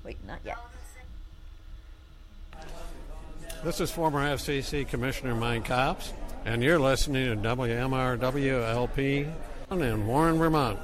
Wait, not yet. This is former FCC Commissioner Mike Copps, and you're listening to WMRW-LP in Warren, Vermont.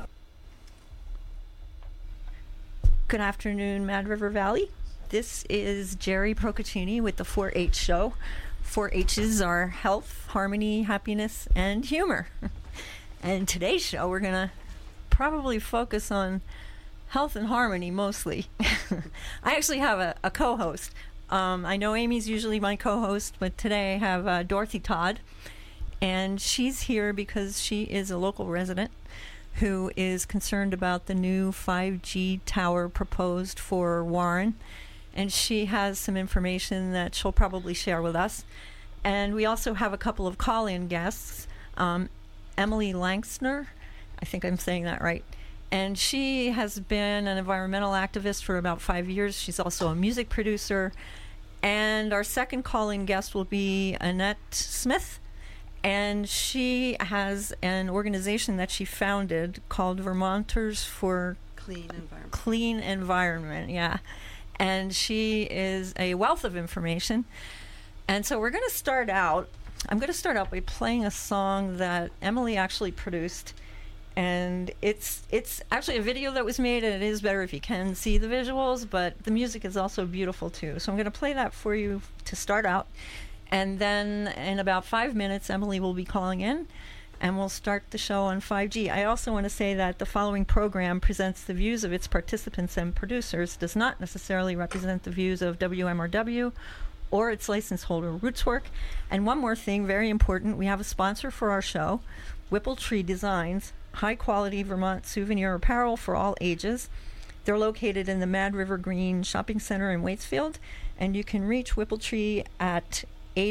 Good afternoon, Mad River Valley. This is Jerry Procaccini with the 4-H Show. 4-H's are health, harmony, happiness, and humor. And today's show, we're going to probably focus on health and harmony mostly. I actually have a co-host. I know Amy's usually my co-host, but today I have Dorothy Todd. And she's here because she is a local resident who is concerned about the new 5G tower proposed for Warren. And she has some information that she'll probably share with us. And we also have a couple of call-in guests. Emily Langsner, I think I'm saying that right. And she has been an environmental activist for about 5 years. She's also a music producer. And our second call-in guest will be Annette Smith. And she has an organization that she founded called Vermonters for Clean Environment, yeah. And she is a wealth of information. And so I'm going to start out by playing a song that Emily actually produced. And it's actually a video that was made, and it is better if you can see the visuals, but the music is also beautiful too. So I'm going to play that for you to start out. And then in about 5 minutes, Emily will be calling in, and we'll start the show on 5G. I also want to say that the following program presents the views of its participants and producers, does not necessarily represent the views of WMRW or its license holder, Rootswork. And one more thing, very important, we have a sponsor for our show, Whipple Tree Designs, high-quality Vermont souvenir apparel for all ages. They're located in the Mad River Green Shopping Center in Waitsfield, and you can reach Whipple Tree at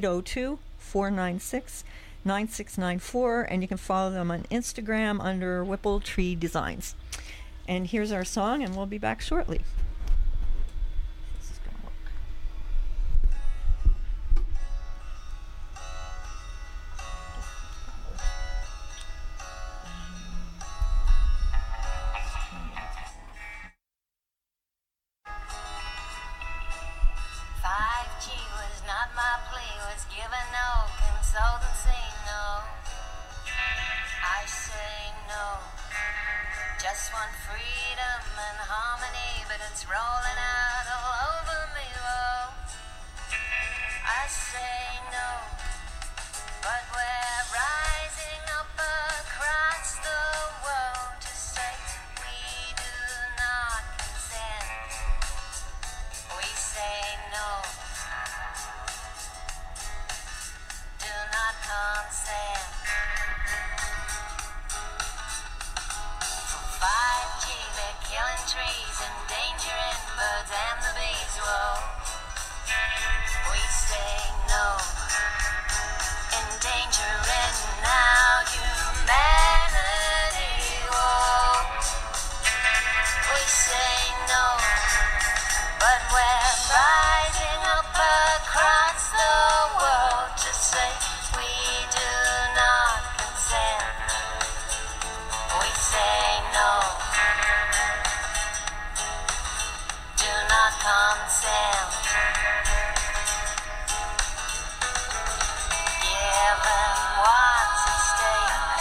802-496-9694, and you can follow them on Instagram under Whipple Tree Designs. And here's our song, and we'll be back shortly. This is going to work. 5G was not my plea, was given no consultancy, no. I say no. Just want freedom and harmony, but it's rolling out all over me, whoa. I say no, but we're rising up across the world to say we do not consent. We say no, do not consent. 5G, they're killing trees, endangering birds and the bees, whoa. We say no, endangering our humanity, whoa. We say no, but we're rising up across the world to say we do not consent. We say no, do not consent. Given what's at stake,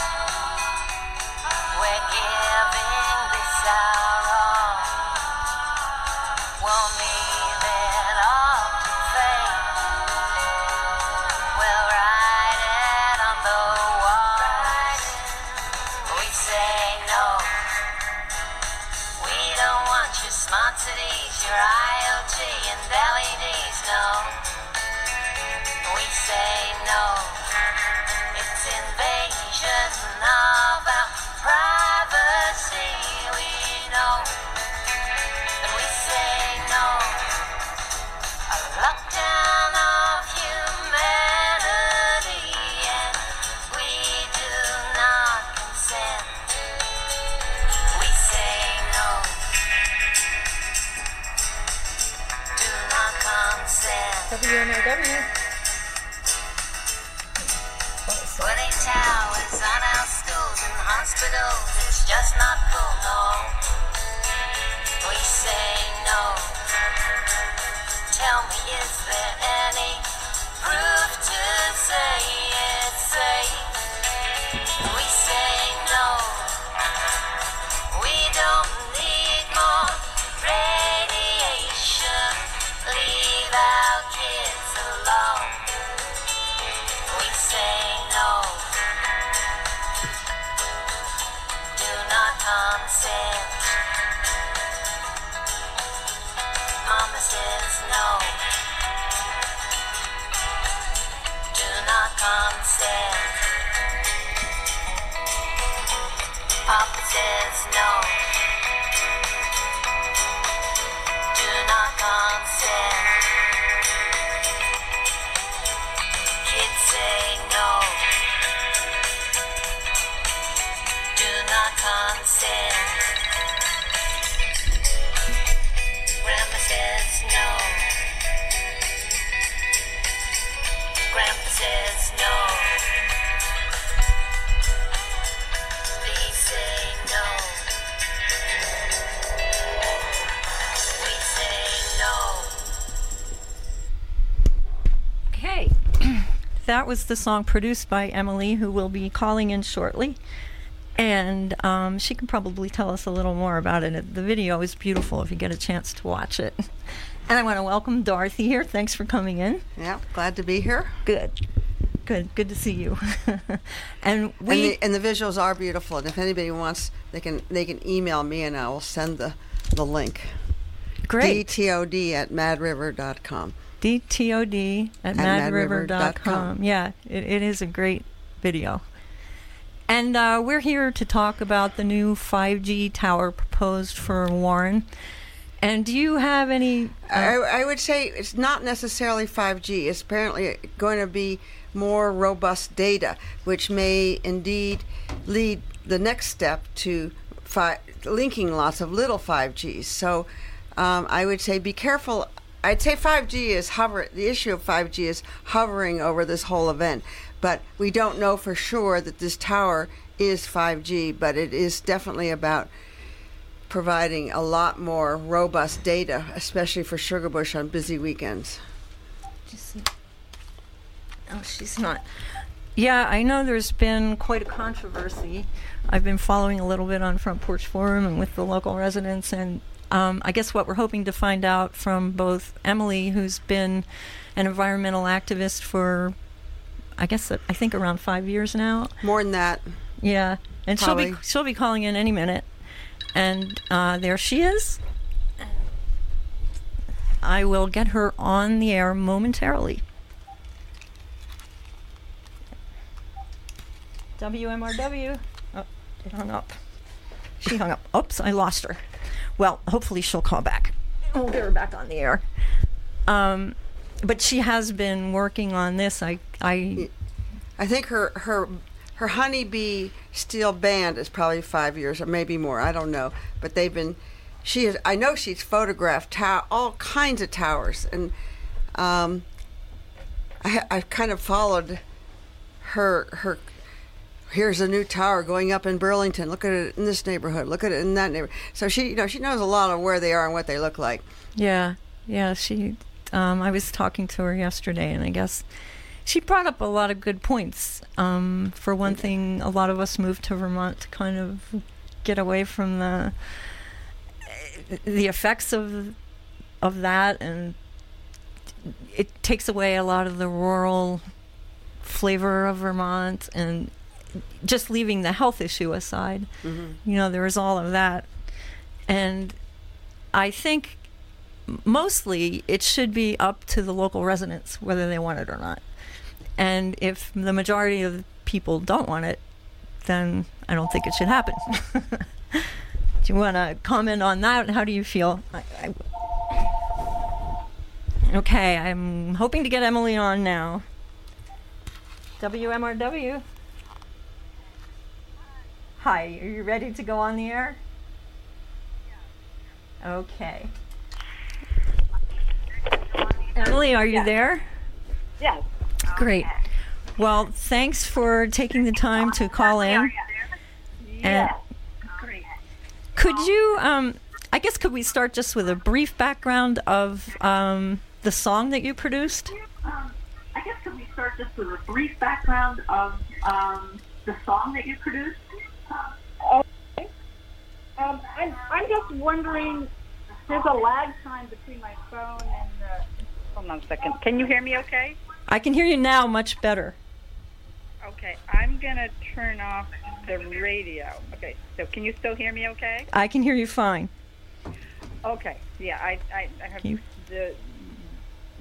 we're giving this our all. Won't leave it all to fate. We'll write it on the wall. We say no. We don't want your smart cities, your IoT and LEDs, no. We say no. It's invasion of our privacy, we know. And we say no. A lockdown of humanity, and we do not consent. We say no. Do not consent. WMRW. Putting towers on our schools and hospitals, it's just not cool, no. We say no. says no. Do not consent. Papa says no. Do not consent. Kids say no. Do not consent. Grandma says no. Grandpa says no. Please say no. We say no. Okay. That was the song produced by Emily, who will be calling in shortly. And she can probably tell us a little more about it. The video is beautiful if you get a chance to watch it. And I want to welcome Dorothy here. Thanks for coming in. Yeah, glad to be here. Good to see you. And And the visuals are beautiful. And if anybody wants, they can email me and I will send the link. great. DTOD@madriver.com. DTOD@madriver.com. Yeah, it is a great video. And we're here to talk about the new 5G tower proposed for Warren. And do you have any... I would say it's not necessarily 5G. It's apparently going to be more robust data, which may indeed lead the next step to linking lots of little 5Gs. So I would say be careful. I'd say 5G is the issue of 5G is hovering over this whole event. But we don't know for sure that this tower is 5G, but it is definitely about providing a lot more robust data, especially for Sugarbush on busy weekends. Oh, she's not. Yeah, I know there's been quite a controversy. I've been following a little bit on Front Porch Forum and with the local residents, and I guess what we're hoping to find out from both Emily, who's been an environmental activist for, I think around 5 years now. More than that. Yeah, and Probably. she'll be calling in any minute. And there she is. I will get her on the air momentarily. WMRW. Oh, it hung up. She hung up. Oops, I lost her. Well, hopefully she'll call back. We'll get her back on the air. But she has been working on this. I think her honeybee steel band is probably 5 years or maybe more. I don't know, but I know she's photographed all kinds of towers, and I kind of followed her. Here's a new tower going up in Burlington. Look at it in this neighborhood. Look at it in that neighborhood. So she knows a lot of where they are and what they look like. Yeah. She. I was talking to her yesterday, and I guess she brought up a lot of good points. For one thing, a lot of us moved to Vermont to kind of get away from the effects of that, and it takes away a lot of the rural flavor of Vermont, and just leaving the health issue aside. Mm-hmm. There is all of that. And I think mostly it should be up to the local residents whether they want it or not. And if the majority of the people don't want it, then I don't think it should happen. Do you want to comment on that? How do you feel? Okay, I'm hoping to get Emily on now. WMRW. Hi, are you ready to go on the air? Okay. Emily, are you there? Yes. Great. Well, thanks for taking the time to call in. Yes. Great. Could you, could we start just with a brief background of the song that you produced? Could we start just with a brief background of the song that you produced? Okay. I'm just wondering, there's a lag time between my phone and the... Hold on a second. Can you hear me okay? I can hear you now much better. Okay. I'm going to turn off the radio. Okay. So can you still hear me okay? I can hear you fine. Okay. Yeah, I have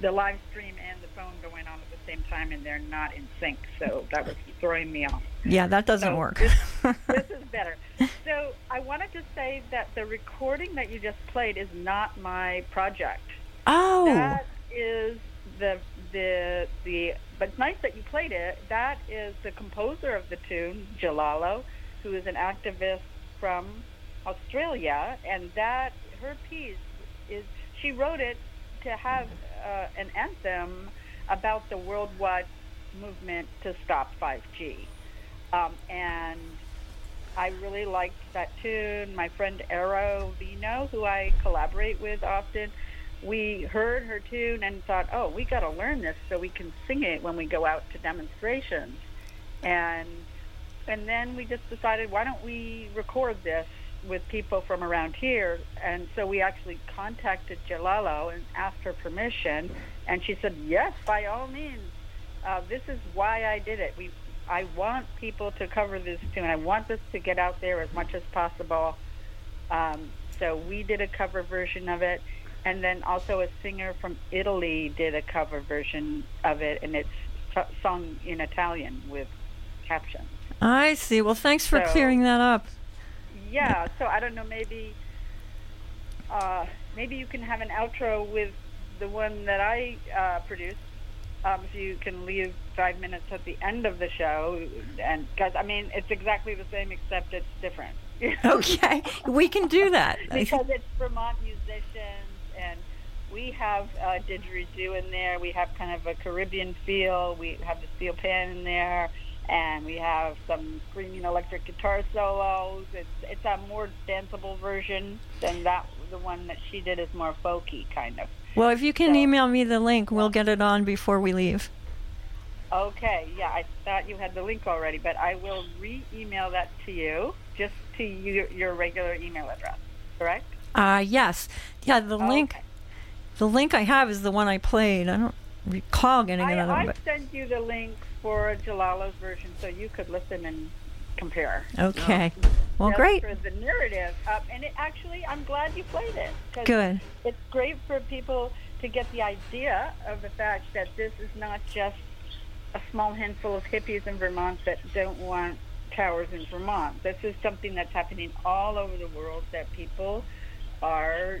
the live stream and the phone going on at the same time, and they're not in sync. So that was throwing me off. Yeah, that doesn't So work. This is better. So I wanted to say that the recording that you just played is not my project. Oh. That is the but it's nice that you played it. That is the composer of the tune, Jalalo, who is an activist from Australia, and that her piece is, she wrote it to have an anthem about the worldwide movement to stop 5G. And I really liked that tune. My friend Arrow Vino, who I collaborate with often, we heard her tune and thought, oh, we got to learn this so we can sing it when we go out to demonstrations. And then we just decided, why don't we record this with people from around here? And so we actually contacted Jalalo and asked her permission, and she said, yes, by all means. This is why I did it. I want people to cover this tune. I want this to get out there as much as possible. So we did a cover version of it. And then also a singer from Italy did a cover version of it, and it's sung in Italian with captions. I see. Well, thanks for So- clearing that up. Yeah, so I don't know, maybe you can have an outro with the one that I produced. If you can leave 5 minutes at the end of the show, and because I mean it's exactly the same except it's different. Okay, we can do that. Because it's Vermont musicians, and we have didgeridoo in there. We have kind of a Caribbean feel. We have the steel pan in there, and we have some screaming electric guitar solos. It's a more danceable version than that. The one that she did is more folky kind of. Well, if you can So- email me the link, we'll get it on before we leave. Okay, yeah, I thought you had the link already, but I will re-email that to you, just to your regular email address, correct? Yes. Yeah, the link. Okay. The link I have is the one I played. I don't recall getting another one. I But sent you the link for Jalalo's version so you could listen and compare. okay. Well, Just great. for the narrative. And it actually, I'm glad you played it. 'Cause Good. It's great for people to get the idea of the fact that this is not just a small handful of hippies in Vermont that don't want towers in Vermont. This is something that's happening all over the world, that people are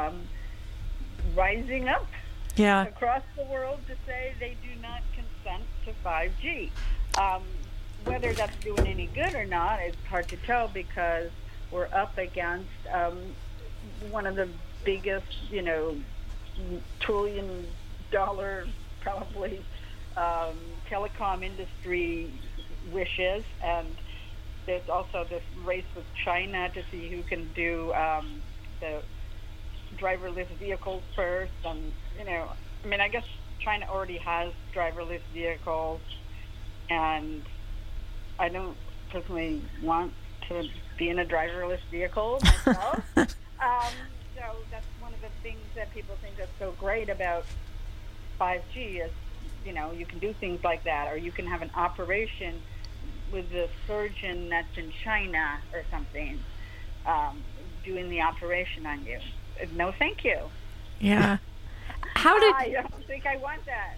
rising up Yeah. across the world to say they do not consent to 5G. Whether that's doing any good or not, it's hard to tell, because we're up against one of the biggest, $1 trillion probably telecom industry wishes, and there's also this race with China to see who can do the driverless vehicles first. And I guess China already has driverless vehicles, and I don't personally want to be in a driverless vehicle myself. So that's one of the things that people think that's so great about 5G is, you can do things like that, or you can have an operation with the surgeon that's in China or something, doing the operation on you. No, thank you. Yeah. How did? I don't think I want that,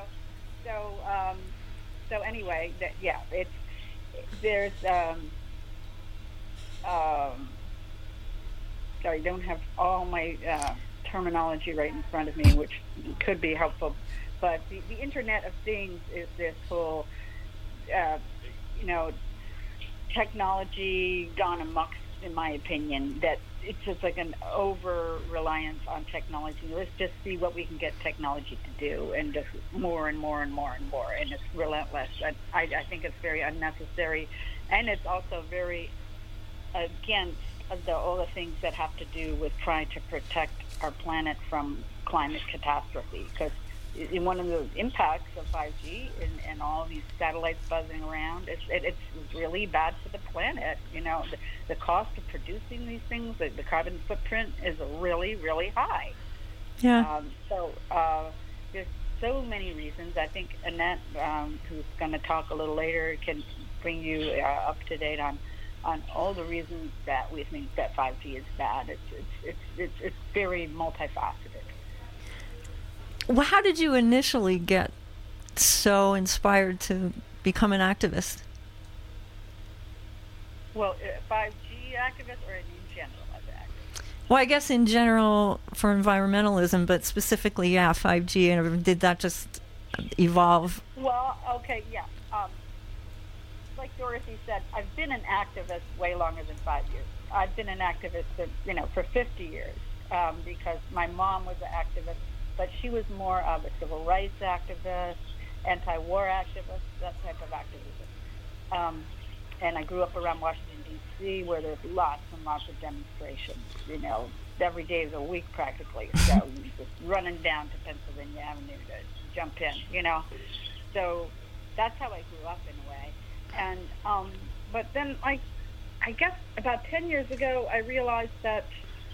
So anyway, there's sorry, I don't have all my terminology right in front of me, which could be helpful. But the Internet of Things is this whole, technology gone amok, in my opinion, that it's just like an over-reliance on technology. Let's just see what we can get technology to do, and just more and more and more and more, and it's relentless. I think it's very unnecessary, and it's also very against all the things that have to do with trying to protect our planet from climate catastrophe. Because in one of the impacts of 5G and all these satellites buzzing around, it's really bad for the planet. The cost of producing these things, the carbon footprint is really, really high. Yeah. There's so many reasons. I think Annette, who's going to talk a little later, can bring you up to date on all the reasons that we think that 5G is bad. It's very multifaceted. Well, how did you initially get so inspired to become an activist? Well, 5G activist or in general as an activist? Well, I guess in general for environmentalism, but specifically, 5G. And did that just evolve? Well, okay, yeah. Like Dorothy said, I've been an activist way longer than 5 years. I've been an activist, for 50 years because my mom was an activist, but she was more of a civil rights activist, anti-war activist, that type of activism. And I grew up around Washington, D.C., where there's lots and lots of demonstrations, every day of the week practically. So just running down to Pennsylvania Avenue to jump in, So that's how I grew up in a way. And but then I guess about 10 years ago, I realized that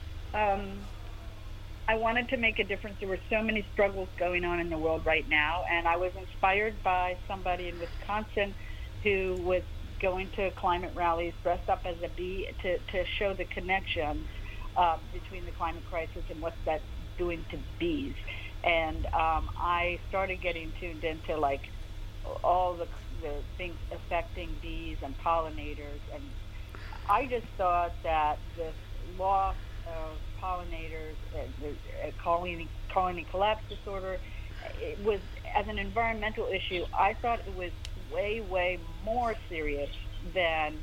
I wanted to make a difference. There were so many struggles going on in the world right now, and I was inspired by somebody in Wisconsin who was going to climate rallies dressed up as a bee to show the connection between the climate crisis and what's that doing to bees. And I started getting tuned into like all the things affecting bees and pollinators, and I just thought that this loss of pollinators, colony collapse disorder, it was, as an environmental issue, I thought it was way more serious than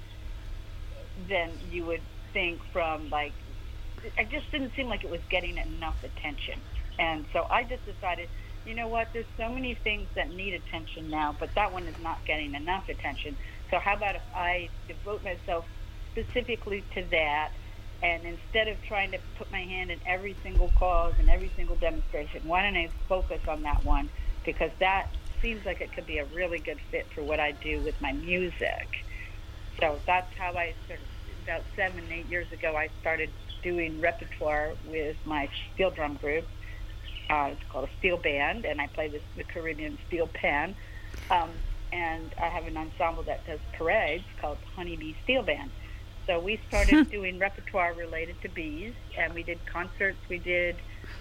you would think from, like, it just didn't seem like it was getting enough attention. And so I just decided, you know what, there's so many things that need attention now, but that one is not getting enough attention. So how about if I devote myself specifically to that, and instead of trying to put my hand in every single cause and every single demonstration, why don't I focus on that one? Because that seems like it could be a really good fit for what I do with my music. So that's how I started. About 7-8 years ago, I started doing repertoire with my steel drum group. It's called a steel band, and I play the Caribbean steel pan. And I have an ensemble that does parades called Honeybee Steel Band. So we started doing repertoire related to bees, and we did concerts. We did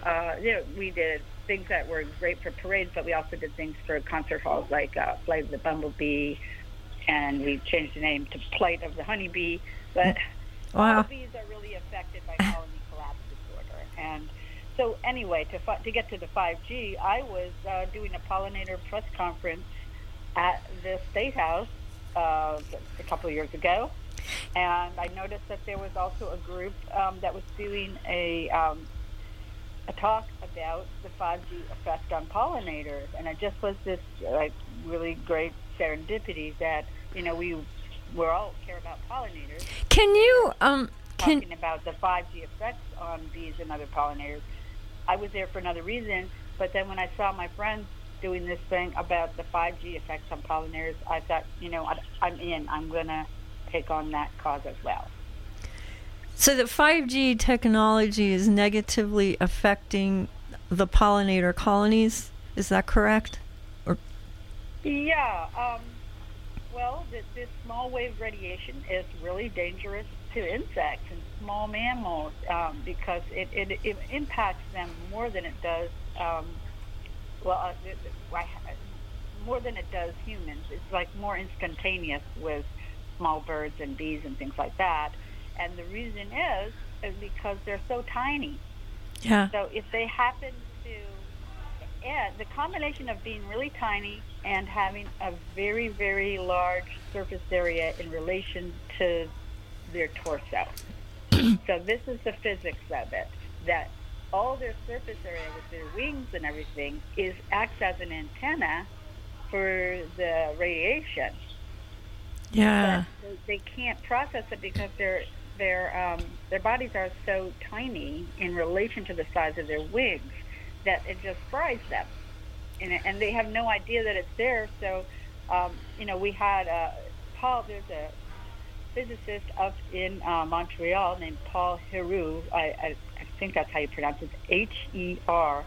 things that were great for parades, but we also did things for concert halls, like Flight of the Bumblebee, and we changed the name to Flight of the Honeybee. But wow. All bees are really affected by colony collapse disorder. And so anyway, to get to the 5G, I was doing a pollinator press conference at the State House a couple of years ago, and I noticed that there was also a group that was doing a talk about the 5G effect on pollinators, and it just was this really great serendipity that we all care about pollinators. Can you talking about the 5G effects on bees and other pollinators? I was there for another reason, but then when I saw my friends doing this thing about the 5G effects on pollinators, I thought, I'm in. I'm going to take on that cause as well. So the 5G technology is negatively affecting the pollinator colonies. Is that correct? Yeah. Well, this small wave radiation is really dangerous to insects and small mammals because it impacts them more than it does more than it does humans. It's like more instantaneous with small birds and bees and things like that. And the reason is because they're so tiny. Yeah. So if they happen to, the combination of being really tiny and having a very, very large surface area in relation to their torso. So this is the physics of it, that all their surface area with their wings and everything acts as an antenna for the radiation. Yeah. But they can't process it because their bodies are so tiny in relation to the size of their wings that it just fries them, and they have no idea that it's there. So, we had Paul. There's a physicist up in Montreal named Paul Heroux. I think that's how you pronounce it. Heroux.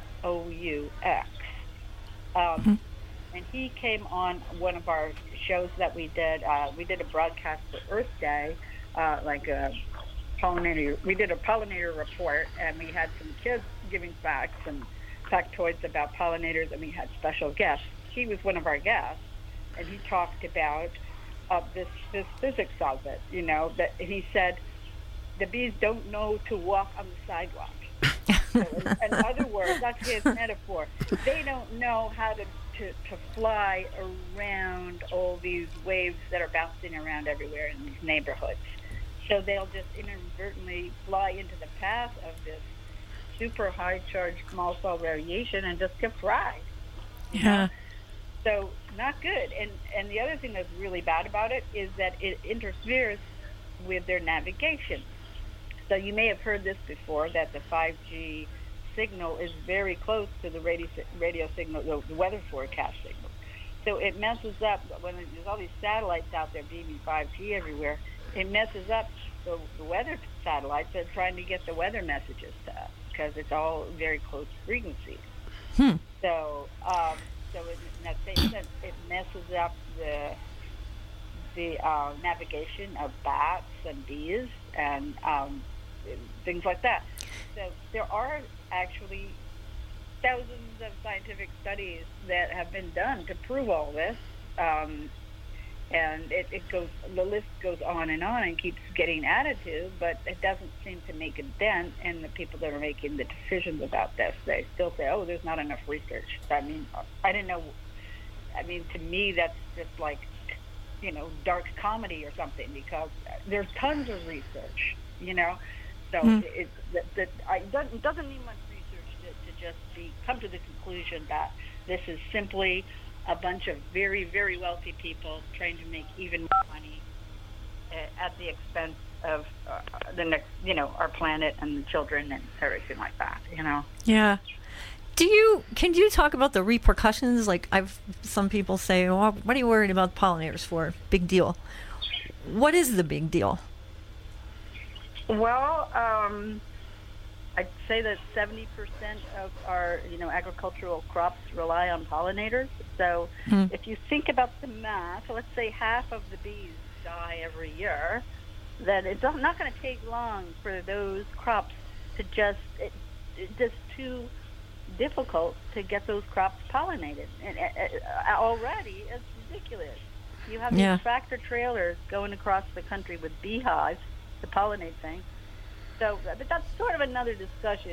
And he came on one of our shows that we did. We did a broadcast for Earth Day, like a pollinator. We did a pollinator report, and we had some kids giving facts, and factoids about pollinators, and we had special guests. He was one of our guests, and he talked about this physics of it. That he said the bees don't know to walk on the sidewalk. So in other words, that's his metaphor. They don't know how to fly around all these waves that are bouncing around everywhere in these neighborhoods. So they'll just inadvertently fly into the path of this super high charged small cell radiation and just get fried. Yeah. So not good. And the other thing that's really bad about it is that it interferes with their navigation. So you may have heard this before, that the 5G signal is very close to the radio signal, the weather forecast signal. So it messes up, when there's all these satellites out there beaming 5G everywhere, it messes up the weather satellites that are trying to get the weather messages to us, because it's all very close frequencies. So in that same sense, it messes up the navigation of bats and bees and things like that. So there are actually thousands of scientific studies that have been done to prove all this, and the list goes on and keeps getting added to, but it doesn't seem to make a dent in the people that are making the decisions about this. They still say, oh, there's not enough research. I mean, I didn't know. I mean, to me, that's just like, dark comedy or something, because there's tons of research, So it doesn't need much research to just come to the conclusion that this is simply a bunch of very, very wealthy people trying to make even more money at the expense of the next, our planet and the children and everything like that, Yeah. Can you talk about the repercussions? Like, some people say, well, what are you worried about pollinators for? Big deal. What is the big deal? Well, I'd say that 70% of our, agricultural crops rely on pollinators. So if you think about the math, let's say half of the bees die every year, then it's not going to take long for those crops to it's just too difficult to get those crops pollinated. And already, it's ridiculous. You have these tractor trailers going across the country with beehives to pollinate things. So, but that's sort of another discussion.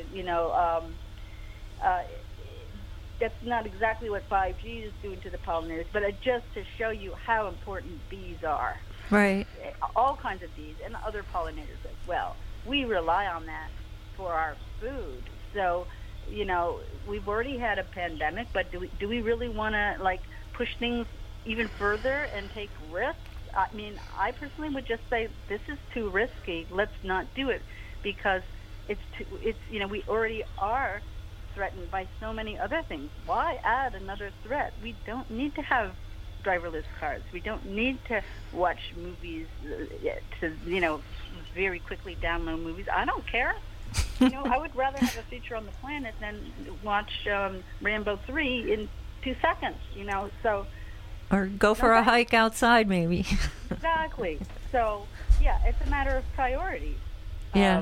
That's not exactly what 5G is doing to the pollinators, but just to show you how important bees are. Right. All kinds of bees and other pollinators as well. We rely on that for our food. So, we've already had a pandemic, but do we really want to push things even further and take risks? I mean, I personally would just say this is too risky. Let's not do it, because we already are threatened by so many other things. Why add another threat? We don't need to have driverless cars. We don't need to watch movies to very quickly download movies. I don't care. I would rather have a feature on the planet than watch Rambo 3 in 2 seconds. So. Or go for a hike outside, maybe. Exactly. So, yeah, it's a matter of priority. Yeah.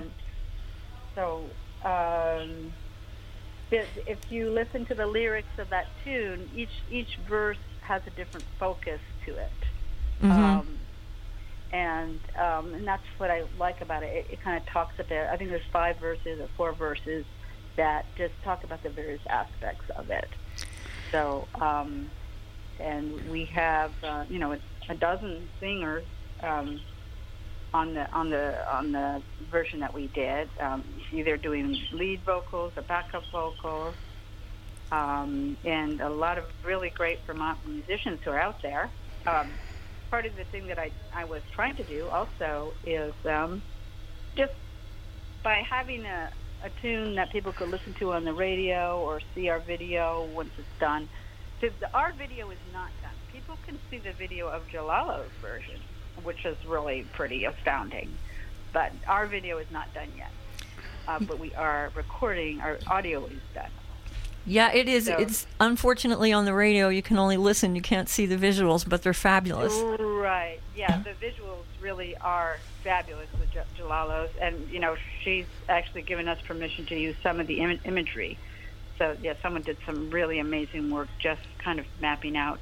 If you listen to the lyrics of that tune, each verse has a different focus to it. Mm-hmm. And that's what I like about it. It kind of talks about, I think there's 5 verses or 4 verses that just talk about the various aspects of it. So, and we have a dozen singers on the version that we did, either doing lead vocals or backup vocals, and a lot of really great Vermont musicians who are out there. Part of the thing that I was trying to do also is just by having a tune that people could listen to on the radio or see our video once it's done. Our video is not done. People can see the video of Jalalo's version, which is really pretty astounding. But our video is not done yet. But we are recording. Our audio is done. Yeah, it is. So, it's unfortunately on the radio. You can only listen. You can't see the visuals, but they're fabulous. Right. Yeah, the visuals really are fabulous with Jalalo's. And, she's actually given us permission to use some of the imagery. So yeah, someone did some really amazing work, just kind of mapping out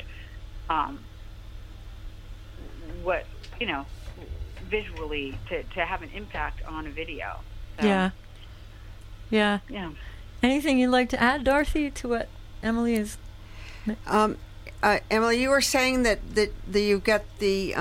what visually to have an impact on a video. So, Yeah. yeah. Anything you'd like to add, Dorothy, to what Emily is? Emily, you were saying that you get the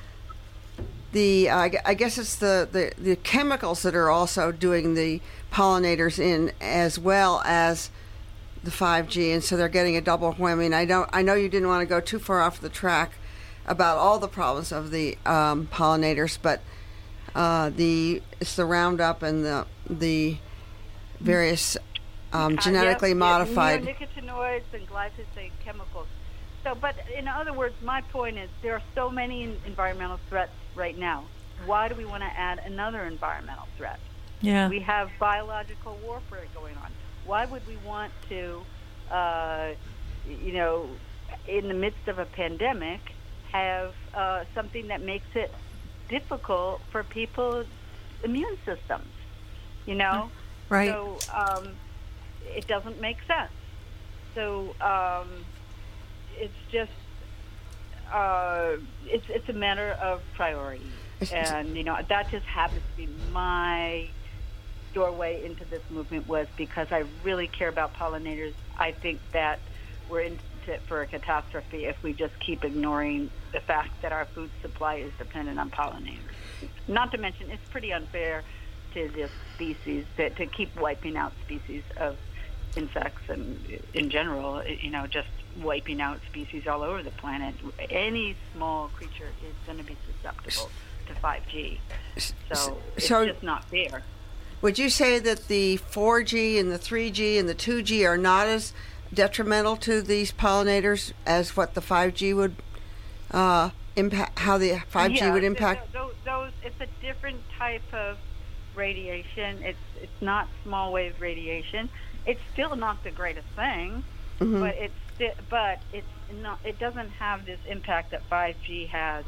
I guess it's the chemicals that are also doing the pollinators in, as well as the 5G, and so they're getting a double whammy. And I know you didn't want to go too far off the track about all the problems of the pollinators, but it's the Roundup and the various genetically modified neonicotinoids and glyphosate chemicals. So, but in other words, my point is there are so many environmental threats right now. Why do we want to add another environmental threat? Yeah. We have biological warfare going on. Why would we want to, in the midst of a pandemic, have something that makes it difficult for people's immune systems? Right. So it doesn't make sense. So it's just it's a matter of priority, and that just happens to be my doorway into this movement, was because I really care about pollinators. I think that we're in for a catastrophe if we just keep ignoring the fact that our food supply is dependent on pollinators. Not to mention, it's pretty unfair to this species to keep wiping out species of insects and in general, just wiping out species all over the planet. Any small creature is going to be susceptible to 5G. So it's just not fair. Would you say that the 4G and the 3G and the 2G are not as detrimental to these pollinators as what the 5G would impact? How the 5G would impact? Those it's a different type of radiation. It's not small wave radiation. It's still not the greatest thing, but it's not. It doesn't have this impact that 5G has.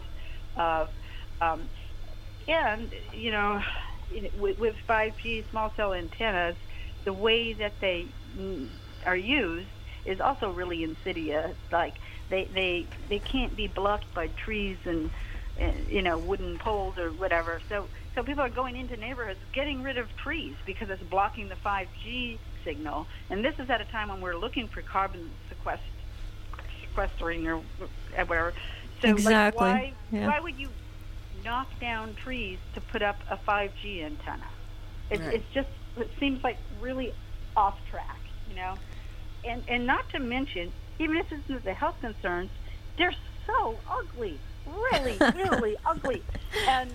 And with 5G small cell antennas, the way that they are used is also really insidious. Like they can't be blocked by trees and wooden poles or whatever. So people are going into neighborhoods getting rid of trees because it's blocking the 5G signal. And this is at a time when we're looking for carbon sequestering or whatever. So exactly. Why would you knock down trees to put up a 5G antenna? It seems like really off track, and not to mention, even if it's the health concerns, they're so ugly, really, really ugly. And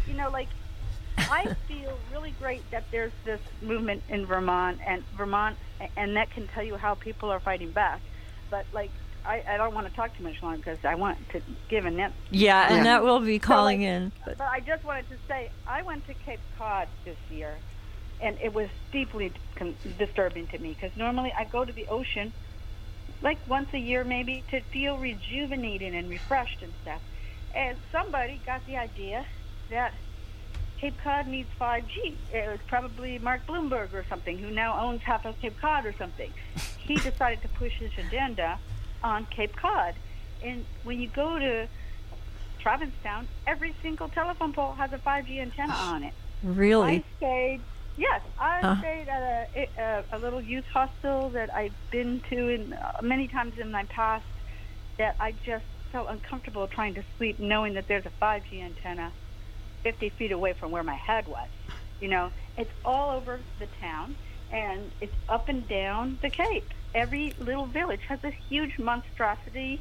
I feel really great that there's this movement in Vermont, and that can tell you how people are fighting back. But I don't want to talk too much longer because I want to give Annette. Yeah, Annette will be calling in. But I just wanted to say, I went to Cape Cod this year, and it was deeply disturbing to me because normally I go to the ocean once a year maybe to feel rejuvenated and refreshed and stuff. And somebody got the idea that Cape Cod needs 5G. It was probably Mark Bloomberg or something, who now owns half of Cape Cod or something. He decided to push his agenda on Cape Cod. And when you go to Provincetown, every single telephone pole has a 5G antenna on it. Really? I stayed at a little youth hostel that I've been to many times in my past, that I just felt uncomfortable trying to sleep knowing that there's a 5G antenna 50 feet away from where my head was. It's all over the town, and it's up and down the Cape. Every little village has a huge monstrosity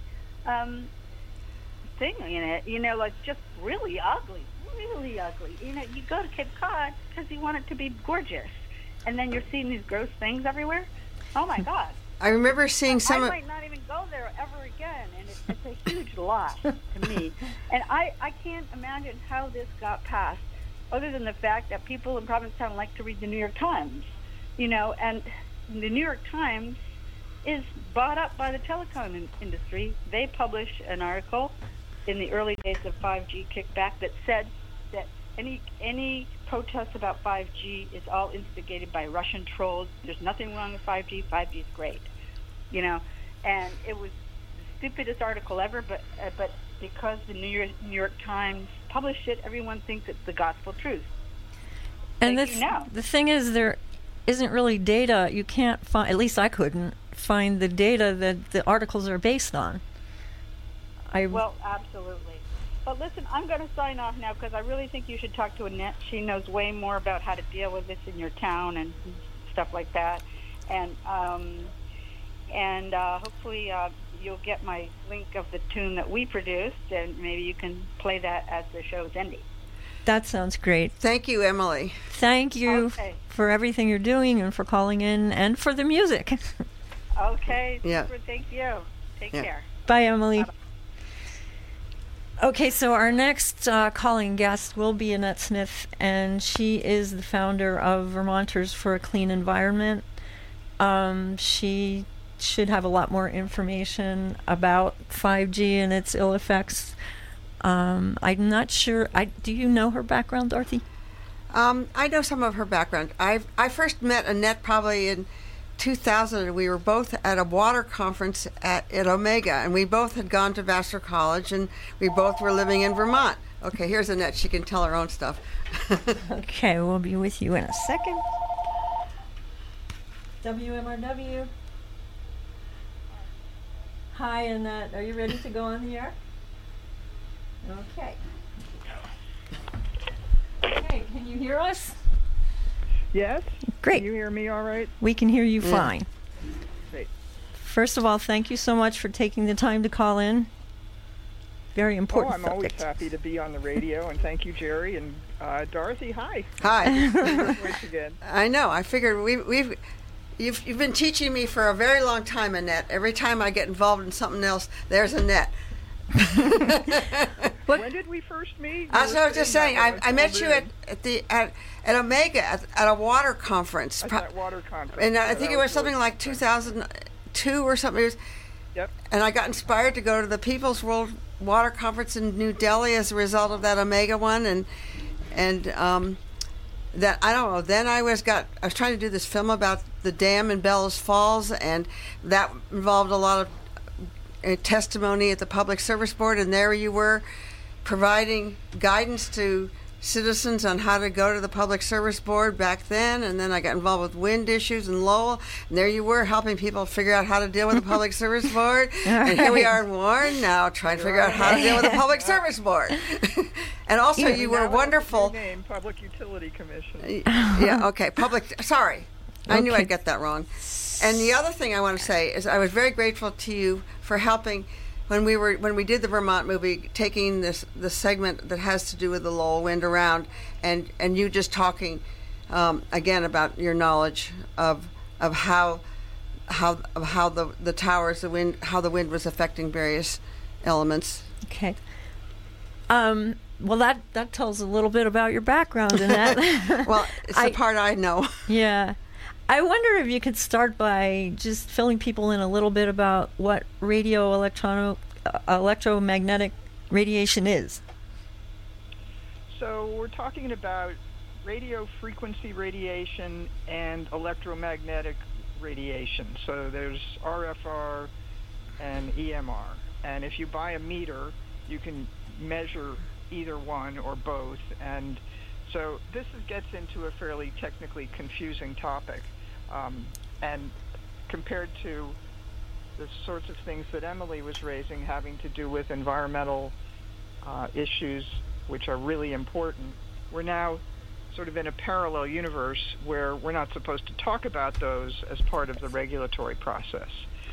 thing in it, just really ugly. You go to Cape Cod because you want it to be gorgeous, and then you're seeing these gross things everywhere. Oh my God. I remember seeing some. I might not even go there ever again, and it's a huge loss to me. And I can't imagine how this got passed, other than the fact that people in Provincetown like to read the New York Times, and the New York Times is bought up by the telecom industry. They published an article in the early days of 5G kickback that said that any protest about 5G is all instigated by Russian trolls. There's nothing wrong with 5G. 5G is great, you know. And it was the stupidest article ever, but because the New York Times published it, everyone thinks it's the gospel truth. And the thing is, there isn't really data. You can't find, at least I couldn't find the data that the articles are based on. Well, absolutely. But listen, I'm going to sign off now because I really think you should talk to Annette. She knows way more about how to deal with this in your town and stuff like that. And hopefully you'll get my link of the tune that we produced, and maybe you can play that as the show's ending. That sounds great. Thank you, Emily. Thank you Okay. for everything you're doing and for calling in and for the music. Okay. Yeah. Super. Thank you. Take care. Bye, Emily. Bye-bye. Okay, so our next calling guest will be Annette Smith, and she is the founder of Vermonters for a Clean Environment. She should have a lot more information about 5G and its ill effects. I'm not sure. Do you know her background, Dorothy? I know some of her background. I first met Annette probably in 2000. We were both at a water conference at Omega, and we both had gone to Vassar College, and we both were living in Vermont. Okay, here's Annette. She can tell her own stuff. Okay, we'll be with you in a second. WMRW. Hi, Annette. Are you ready to go on the air? Okay. Okay, can you hear us? Yes? Great. Can you hear me all right? We can hear you fine. Great. First of all, thank you so much for taking the time to call in. Very important I'm always subject. happy to be on the radio, and thank you, Jerry. And Dorothy, hi. Hi. Your voice again. I know. I figured you've been teaching me for a very long time, Annette. Every time I get involved in something else, there's Annette. When did we first meet? As I was just saying, I met you at Omega at a water conference. At that water conference. And I Yeah, think that it was something like really 2002 or something. It was, Yep. and I got inspired to go to the People's World Water Conference in New Delhi as a result of that Omega one, and that I don't know. Then I was trying to do this film about the dam in Bellows Falls, and that involved a lot of testimony at the Public Service Board, and there you were providing guidance to citizens on how to go to the Public Service Board back then. And then I got involved with wind issues in Lowell, and there you were helping people figure out how to deal with the Public Service Board. And here we are in Warren now trying to figure out how to deal with the Public Service Board. And also you were wonderful. New name, Public Utility Commission. Yeah, okay, sorry. I knew Okay. I'd get that wrong. And the other thing I want to say is I was very grateful to you for helping when we did the Vermont movie, taking the segment that has to do with the Lowell Wind around, and you just talking again about your knowledge of how the towers, the wind, how the wind was affecting various elements. Okay. Well, that tells a little bit about your background in that. Well, it's the part I know. Yeah. I wonder if you could start by just filling people in a little bit about what electromagnetic radiation is. So we're talking about radio frequency radiation and electromagnetic radiation. So there's RFR and EMR. And if you buy a meter, you can measure either one or both. And so this gets into a fairly technically confusing topic. And compared to the sorts of things that Emily was raising having to do with environmental issues, which are really important, we're now sort of in a parallel universe where we're not supposed to talk about those as part of the regulatory process.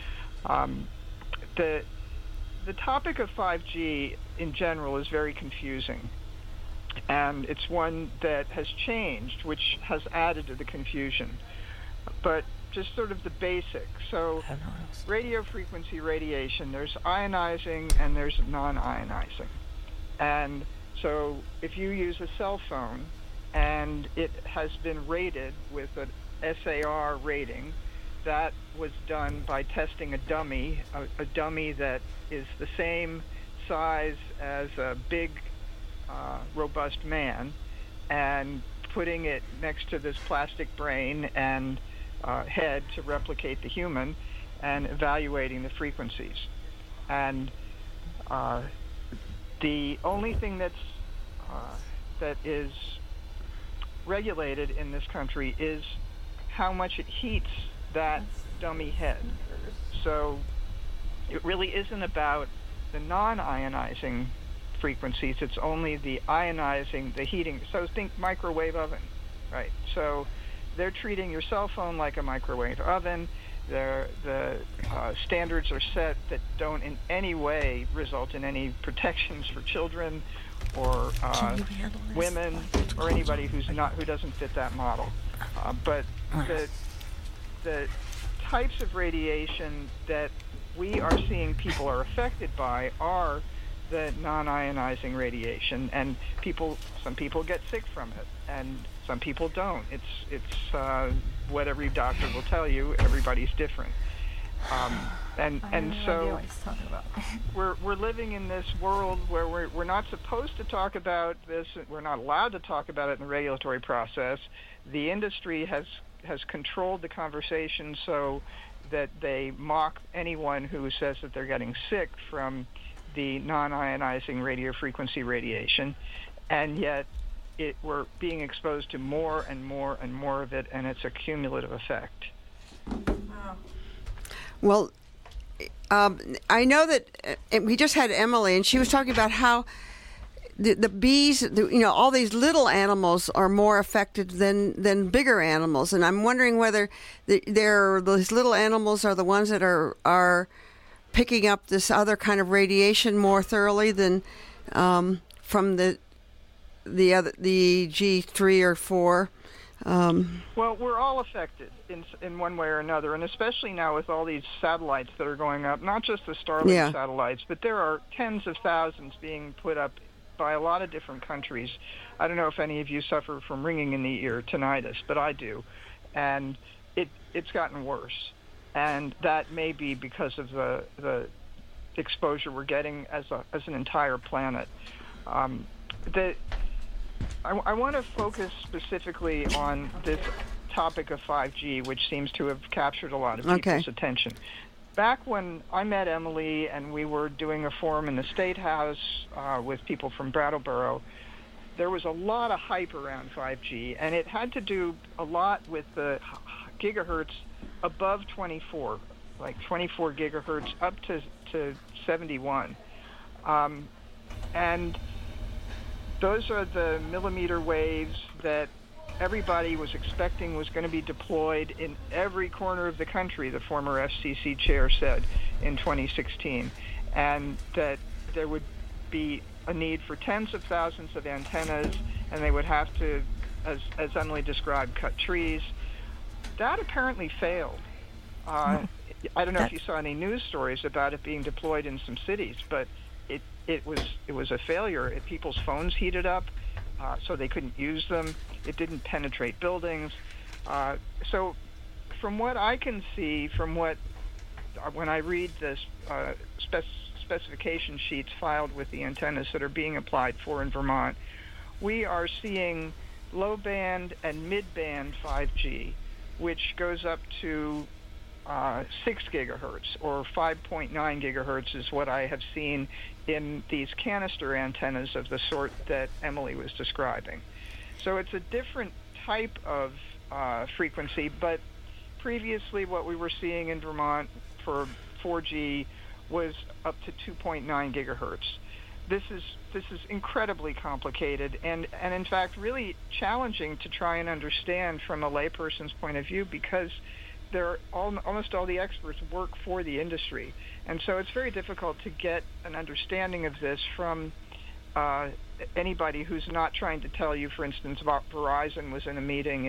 The topic of 5G in general is very confusing, and it's one that has changed, which has added to the confusion. But just sort of the basics. So radio frequency radiation, there's ionizing and there's non-ionizing. And so if you use a cell phone and it has been rated with an SAR rating, that was done by testing a dummy that is the same size as a big, robust man, and putting it next to this plastic brain and head to replicate the human, and evaluating the frequencies. And the only thing that is regulated in this country is how much it heats that dummy head. So it really isn't about the non-ionizing frequencies, it's only the ionizing, the heating. So think microwave oven, right? So they're treating your cell phone like a microwave oven. The standards are set that don't in any way result in any protections for children or women or anybody who doesn't fit that model. But the types of radiation that we are seeing people are affected by are the non-ionizing radiation, and some people get sick from it, and some people don't. It's what every doctor will tell you. Everybody's different, and so we're living in this world where we're not supposed to talk about this. We're not allowed to talk about it in the regulatory process. The industry has controlled the conversation so that they mock anyone who says that they're getting sick from the non-ionizing radio frequency radiation, and yet we're being exposed to more and more and more of it, and it's a cumulative effect. Well, I know that we just had Emily, and she was talking about how the bees, all these little animals are more affected than bigger animals, and I'm wondering whether those little animals are the ones that are picking up this other kind of radiation more thoroughly than from the G3 or 4. Well, we're all affected in one way or another, and especially now with all these satellites that are going up, not just the Starlink satellites, but there are tens of thousands being put up by a lot of different countries. I don't know if any of you suffer from ringing in the ear, tinnitus, but I do, and it's gotten worse. And that may be because of the exposure we're getting as an entire planet. I want to focus specifically on this topic of 5G, which seems to have captured a lot of people's attention. Back when I met Emily and we were doing a forum in the State House with people from Brattleboro, there was a lot of hype around 5G, and it had to do a lot with the gigahertz above 24, like 24 gigahertz up to 71. And those are the millimeter waves that everybody was expecting was going to be deployed in every corner of the country, the former FCC chair said in 2016, and that there would be a need for tens of thousands of antennas, and they would have to, as Emily described, cut trees. That apparently failed. I don't know if you saw any news stories about it being deployed in some cities, but it was a failure. People's phones heated up, so they couldn't use them. It didn't penetrate buildings. So from what I can see, when I read the specification sheets filed with the antennas that are being applied for in Vermont, we are seeing low-band and mid-band 5G, which goes up to 6 gigahertz or 5.9 gigahertz is what I have seen in these canister antennas of the sort that Emily was describing. So it's a different type of frequency, but previously what we were seeing in Vermont for 4G was up to 2.9 gigahertz. This is incredibly complicated and in fact really challenging to try and understand from a layperson's point of view, because almost all the experts work for the industry, and so it's very difficult to get an understanding of this from anybody who's not trying to tell you. For instance, Verizon was in a meeting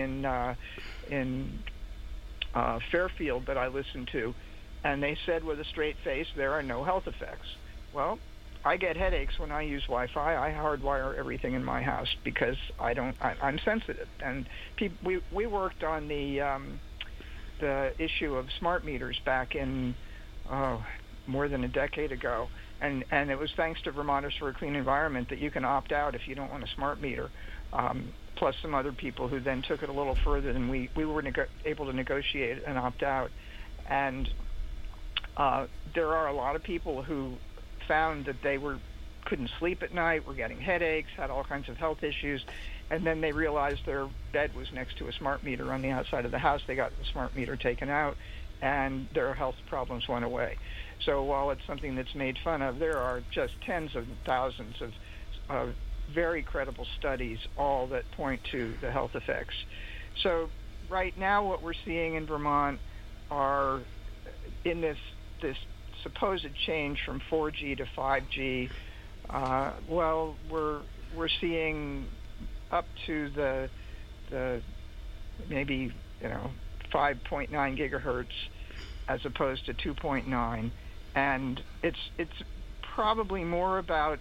in Fairfield that I listened to, and they said with a straight face there are no health effects. Well, I get headaches when I use Wi-Fi. I hardwire everything in my house because I'm sensitive. And we worked on the issue of smart meters back in more than a decade ago, and it was thanks to Vermonters for a Clean Environment that you can opt out if you don't want a smart meter. plus some other people who then took it a little further than we were able to negotiate and opt out. And there are a lot of people who found that they couldn't sleep at night, were getting headaches, had all kinds of health issues, and then they realized their bed was next to a smart meter on the outside of the house. They got the smart meter taken out, and their health problems went away. So while it's something that's made fun of, there are just tens of thousands of very credible studies, all that point to the health effects. So right now what we're seeing in Vermont are in this supposed change from 4G to 5G. Well, we're seeing up to the maybe 5.9 gigahertz as opposed to 2.9, and it's probably more about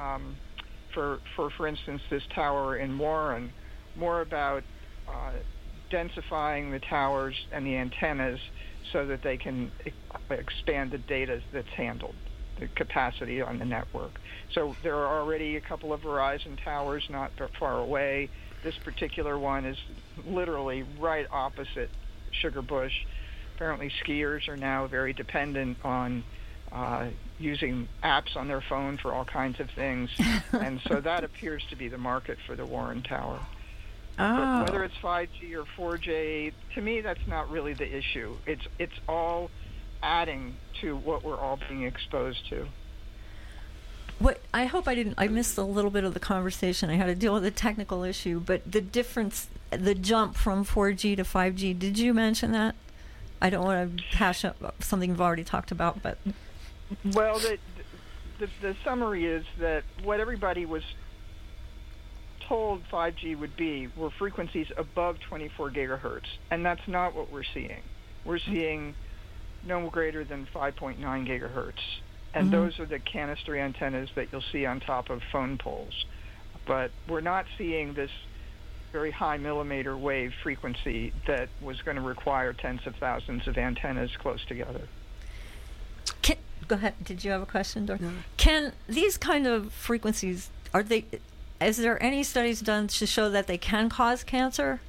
for instance this tower in Warren, more about densifying the towers and the antennas so that they can expand the data that's handled, the capacity on the network. So there are already a couple of Verizon towers not far away. This particular one is literally right opposite Sugar Bush. Apparently skiers are now very dependent on using apps on their phone for all kinds of things. And so that appears to be the market for the Warren Tower. But whether it's 5G or 4G, to me, that's not really the issue. It's all adding to what we're all being exposed to. What I hope I missed a little bit of the conversation. I had to deal with a technical issue, but the difference, the jump from 4G to 5G, did you mention that? I don't want to hash up something we've already talked about, but... Well, the summary is that what everybody was told 5G would be were frequencies above 24 gigahertz, and that's not what we're seeing. We're seeing no greater than 5.9 gigahertz, and those are the canister antennas that you'll see on top of phone poles. But we're not seeing this very high millimeter wave frequency that was going to require tens of thousands of antennas close together. Go ahead. Did you have a question, Dor? No. Can these kind of frequencies, is there any studies done to show that they can cause cancer?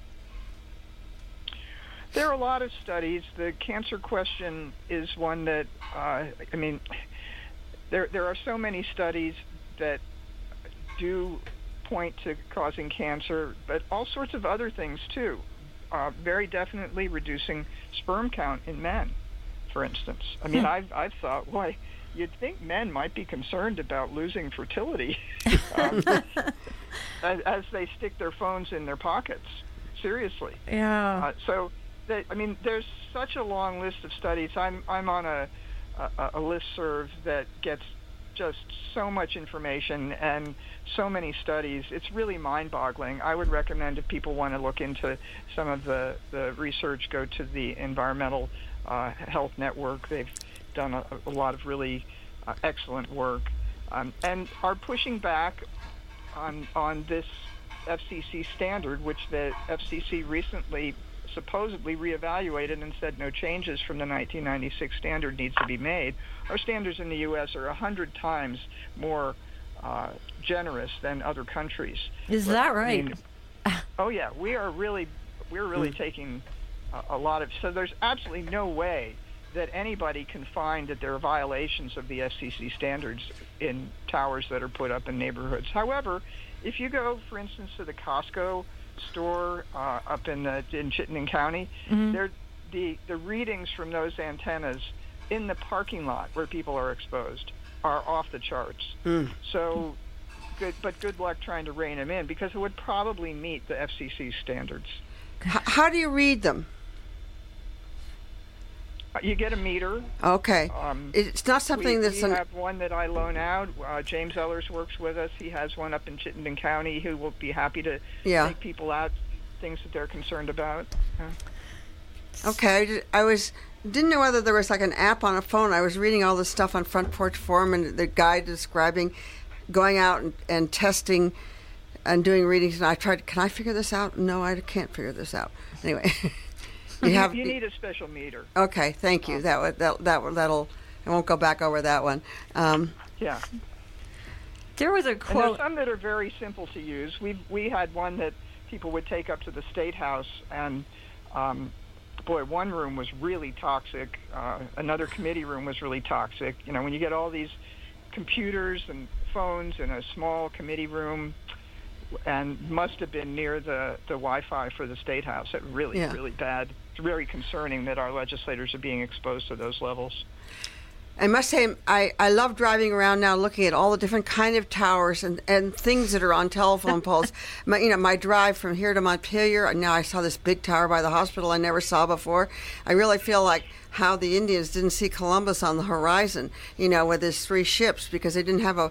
There are a lot of studies. The cancer question is one that, there are so many studies that do point to causing cancer, but all sorts of other things too. Very definitely reducing sperm count in men, for instance. I mean, I've thought, why, you'd think men might be concerned about losing fertility as they stick their phones in their pockets. Seriously. Yeah. There's such a long list of studies. I'm on a listserv that gets just so much information and so many studies. It's really mind-boggling. I would recommend if people want to look into some of the research, go to the Environmental Health Network. They've done a lot of really excellent work and are pushing back on this FCC standard, which the FCC recently supposedly reevaluated and said no changes from the 1996 standard needs to be made. Our standards in the U.S. are 100 times more generous than other countries. Is that right? Oh yeah, we're really taking a lot of. So there's absolutely no way that anybody can find that there are violations of the FCC standards in towers that are put up in neighborhoods. However, if you go, for instance, to the Costco store up in Chittenden County, the readings from those antennas in the parking lot where people are exposed are off the charts. So good luck trying to rein them in, because it would probably meet the FCC standards. How do you read them? You get a meter. Okay. It's not something we have one that I loan out. James Ellers works with us. He has one up in Chittenden County who will be happy to take people out things that they're concerned about. Okay. I didn't know whether there was like an app on a phone. I was reading all this stuff on Front Porch Forum and the guy describing going out and testing and doing readings, and I tried, can I figure this out? No, I can't figure this out. Anyway. You need a special meter. Okay, thank you. That'll. I won't go back over that one. Yeah. There was a quote. And there's some that are very simple to use. We had one that people would take up to the State House, and boy, one room was really toxic. Another committee room was really toxic. You know, when you get all these computers and phones in a small committee room, and must have been near the Wi-Fi for the State House. It really, really bad. It's very concerning that our legislators are being exposed to those levels. I must say, I love driving around now looking at all the different kind of towers and things that are on telephone poles. My drive from here to Montpelier, and now I saw this big tower by the hospital I never saw before. I really feel like how the Indians didn't see Columbus on the horizon, with his 3 ships, because they didn't have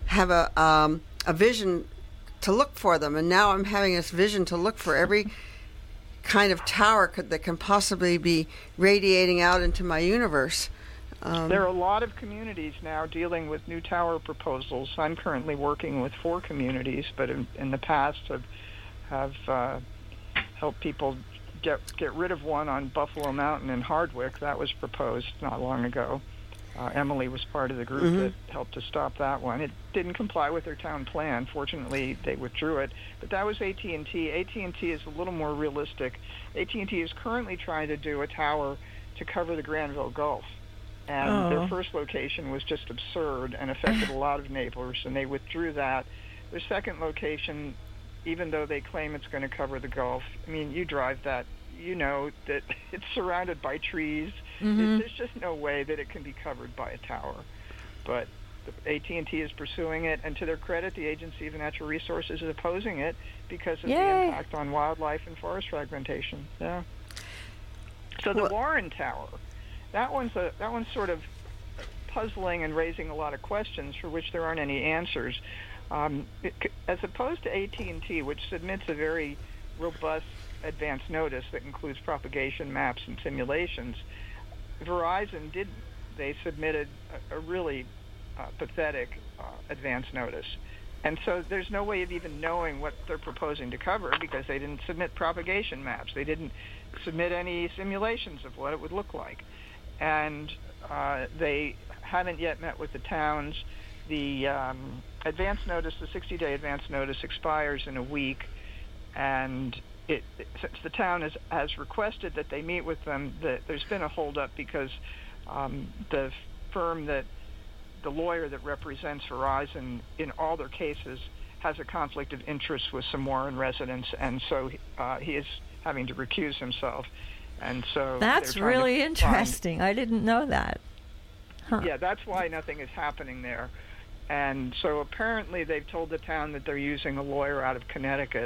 a vision to look for them. And now I'm having this vision to look for every kind of tower that can possibly be radiating out into my universe. There are a lot of communities now dealing with new tower proposals. I'm currently working with 4 communities, but in the past have helped people get rid of one on Buffalo Mountain in Hardwick. That was proposed not long ago. Emily was part of the group that helped to stop that one. It didn't comply with their town plan. Fortunately, they withdrew it. But that was AT&T. AT&T is a little more realistic. AT&T is currently trying to do a tower to cover the Granville Gulf. And their first location was just absurd and affected a lot of neighbors, and they withdrew that. Their second location, even though they claim it's going to cover the Gulf, I mean, you drive that, you know that it's surrounded by trees. There's just no way that it can be covered by a tower. But AT&T is pursuing it, and to their credit, the Agency of Natural Resources is opposing it because of the impact on wildlife and forest fragmentation. Yeah. So the Warren Tower, that one's sort of puzzling and raising a lot of questions for which there aren't any answers. As opposed to AT&T, which submits a very robust advance notice that includes propagation maps and simulations, Verizon didn't. They submitted a really pathetic advance notice. And so there's no way of even knowing what they're proposing to cover because they didn't submit propagation maps. They didn't submit any simulations of what it would look like. And they haven't yet met with the towns. The advance notice, the 60-day advance notice, expires in a week, and since the town has requested that they meet with them, there's been a holdup because the lawyer that represents Verizon in all their cases has a conflict of interest with some Warren residents, and so he is having to recuse himself. And so that's really interesting. I didn't know that. Yeah, that's why nothing is happening there. And so apparently they've told the town that they're using a lawyer out of Connecticut.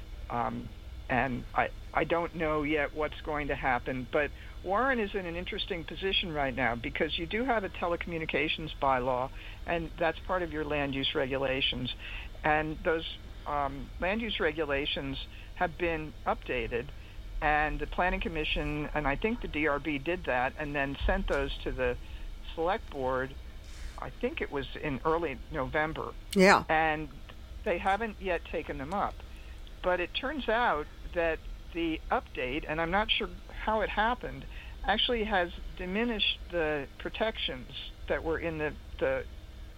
And I don't know yet what's going to happen. But Warren is in an interesting position right now because you do have a telecommunications bylaw, and that's part of your land use regulations. And those land use regulations have been updated. And the Planning Commission, and I think the DRB did that, and then sent those to the Select Board, I think it was in early November. Yeah. And they haven't yet taken them up. But it turns out that the update, and I'm not sure how it happened, actually has diminished the protections that were in the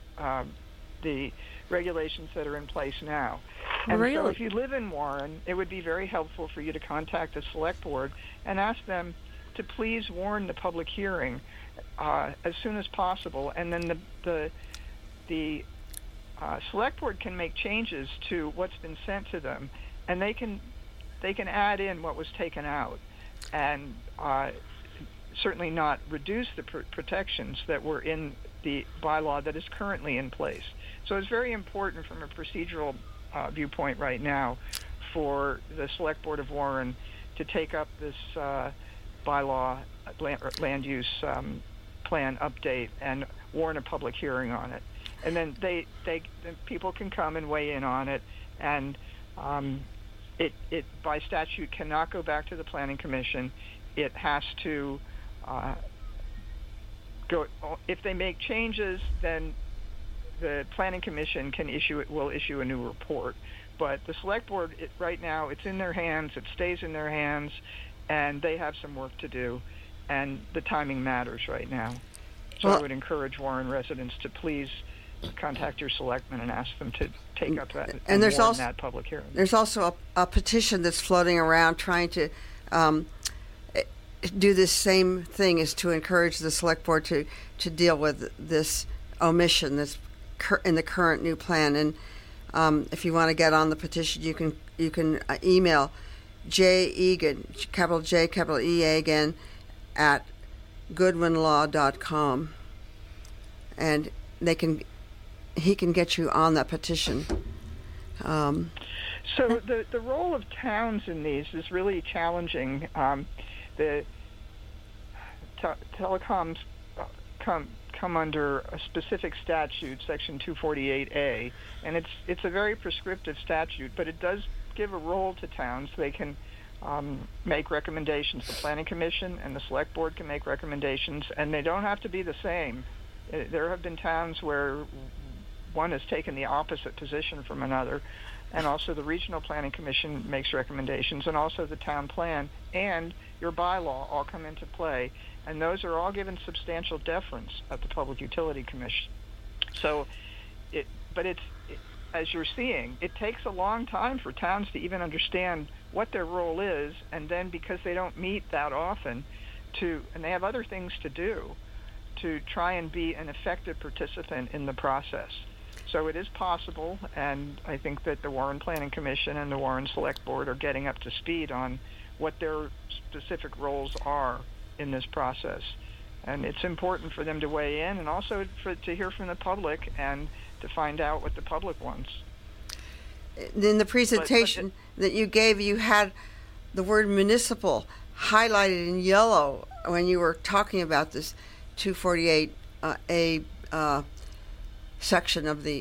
regulations that are in place now. And really? So if you live in Warren, it would be very helpful for you to contact the Select Board and ask them to please warn the public hearing as soon as possible. And then the Select Board can make changes to what's been sent to them, and they can add in what was taken out, and certainly not reduce the protections that were in the bylaw that is currently in place. So it's very important from a procedural viewpoint right now for the Select Board of Warren to take up this bylaw land use plan update and warn a public hearing on it. And then people can come and weigh in on it, and it by statute cannot go back to the Planning Commission. It has to go. If they make changes, then the Planning Commission will issue a new report. But the Select Board, right now, it's in their hands. It stays in their hands, and they have some work to do. And the timing matters right now. So I would encourage Warren residents to please contact your selectmen and ask them to take up that And there's warn also that public hearing. There's also a petition that's floating around trying to do this same thing, is to encourage the select board to deal with this omission that's in the current new plan. And if you want to get on the petition, you can email J. Egan, capital J, capital E Egan, at goodwinlaw.com, and he can get you on that petition. So the role of towns in these is really challenging. The telecoms come under a specific statute, Section 248A, and it's a very prescriptive statute, but it does give a role to towns. They can make recommendations. The Planning Commission and the Select Board can make recommendations, and they don't have to be the same. There have been towns where one has taken the opposite position from another, and also the Regional Planning Commission makes recommendations, and also the town plan and your bylaw all come into play, and those are all given substantial deference at the Public Utility Commission. So, as you're seeing, it takes a long time for towns to even understand what their role is, and then because they don't meet that often, and they have other things to do, to try and be an effective participant in the process. So it is possible, and I think that the Warren Planning Commission and the Warren Select Board are getting up to speed on what their specific roles are in this process. And it's important for them to weigh in, and also to hear from the public and to find out what the public wants. In the presentation that you gave, you had the word municipal highlighted in yellow when you were talking about this 248A section of the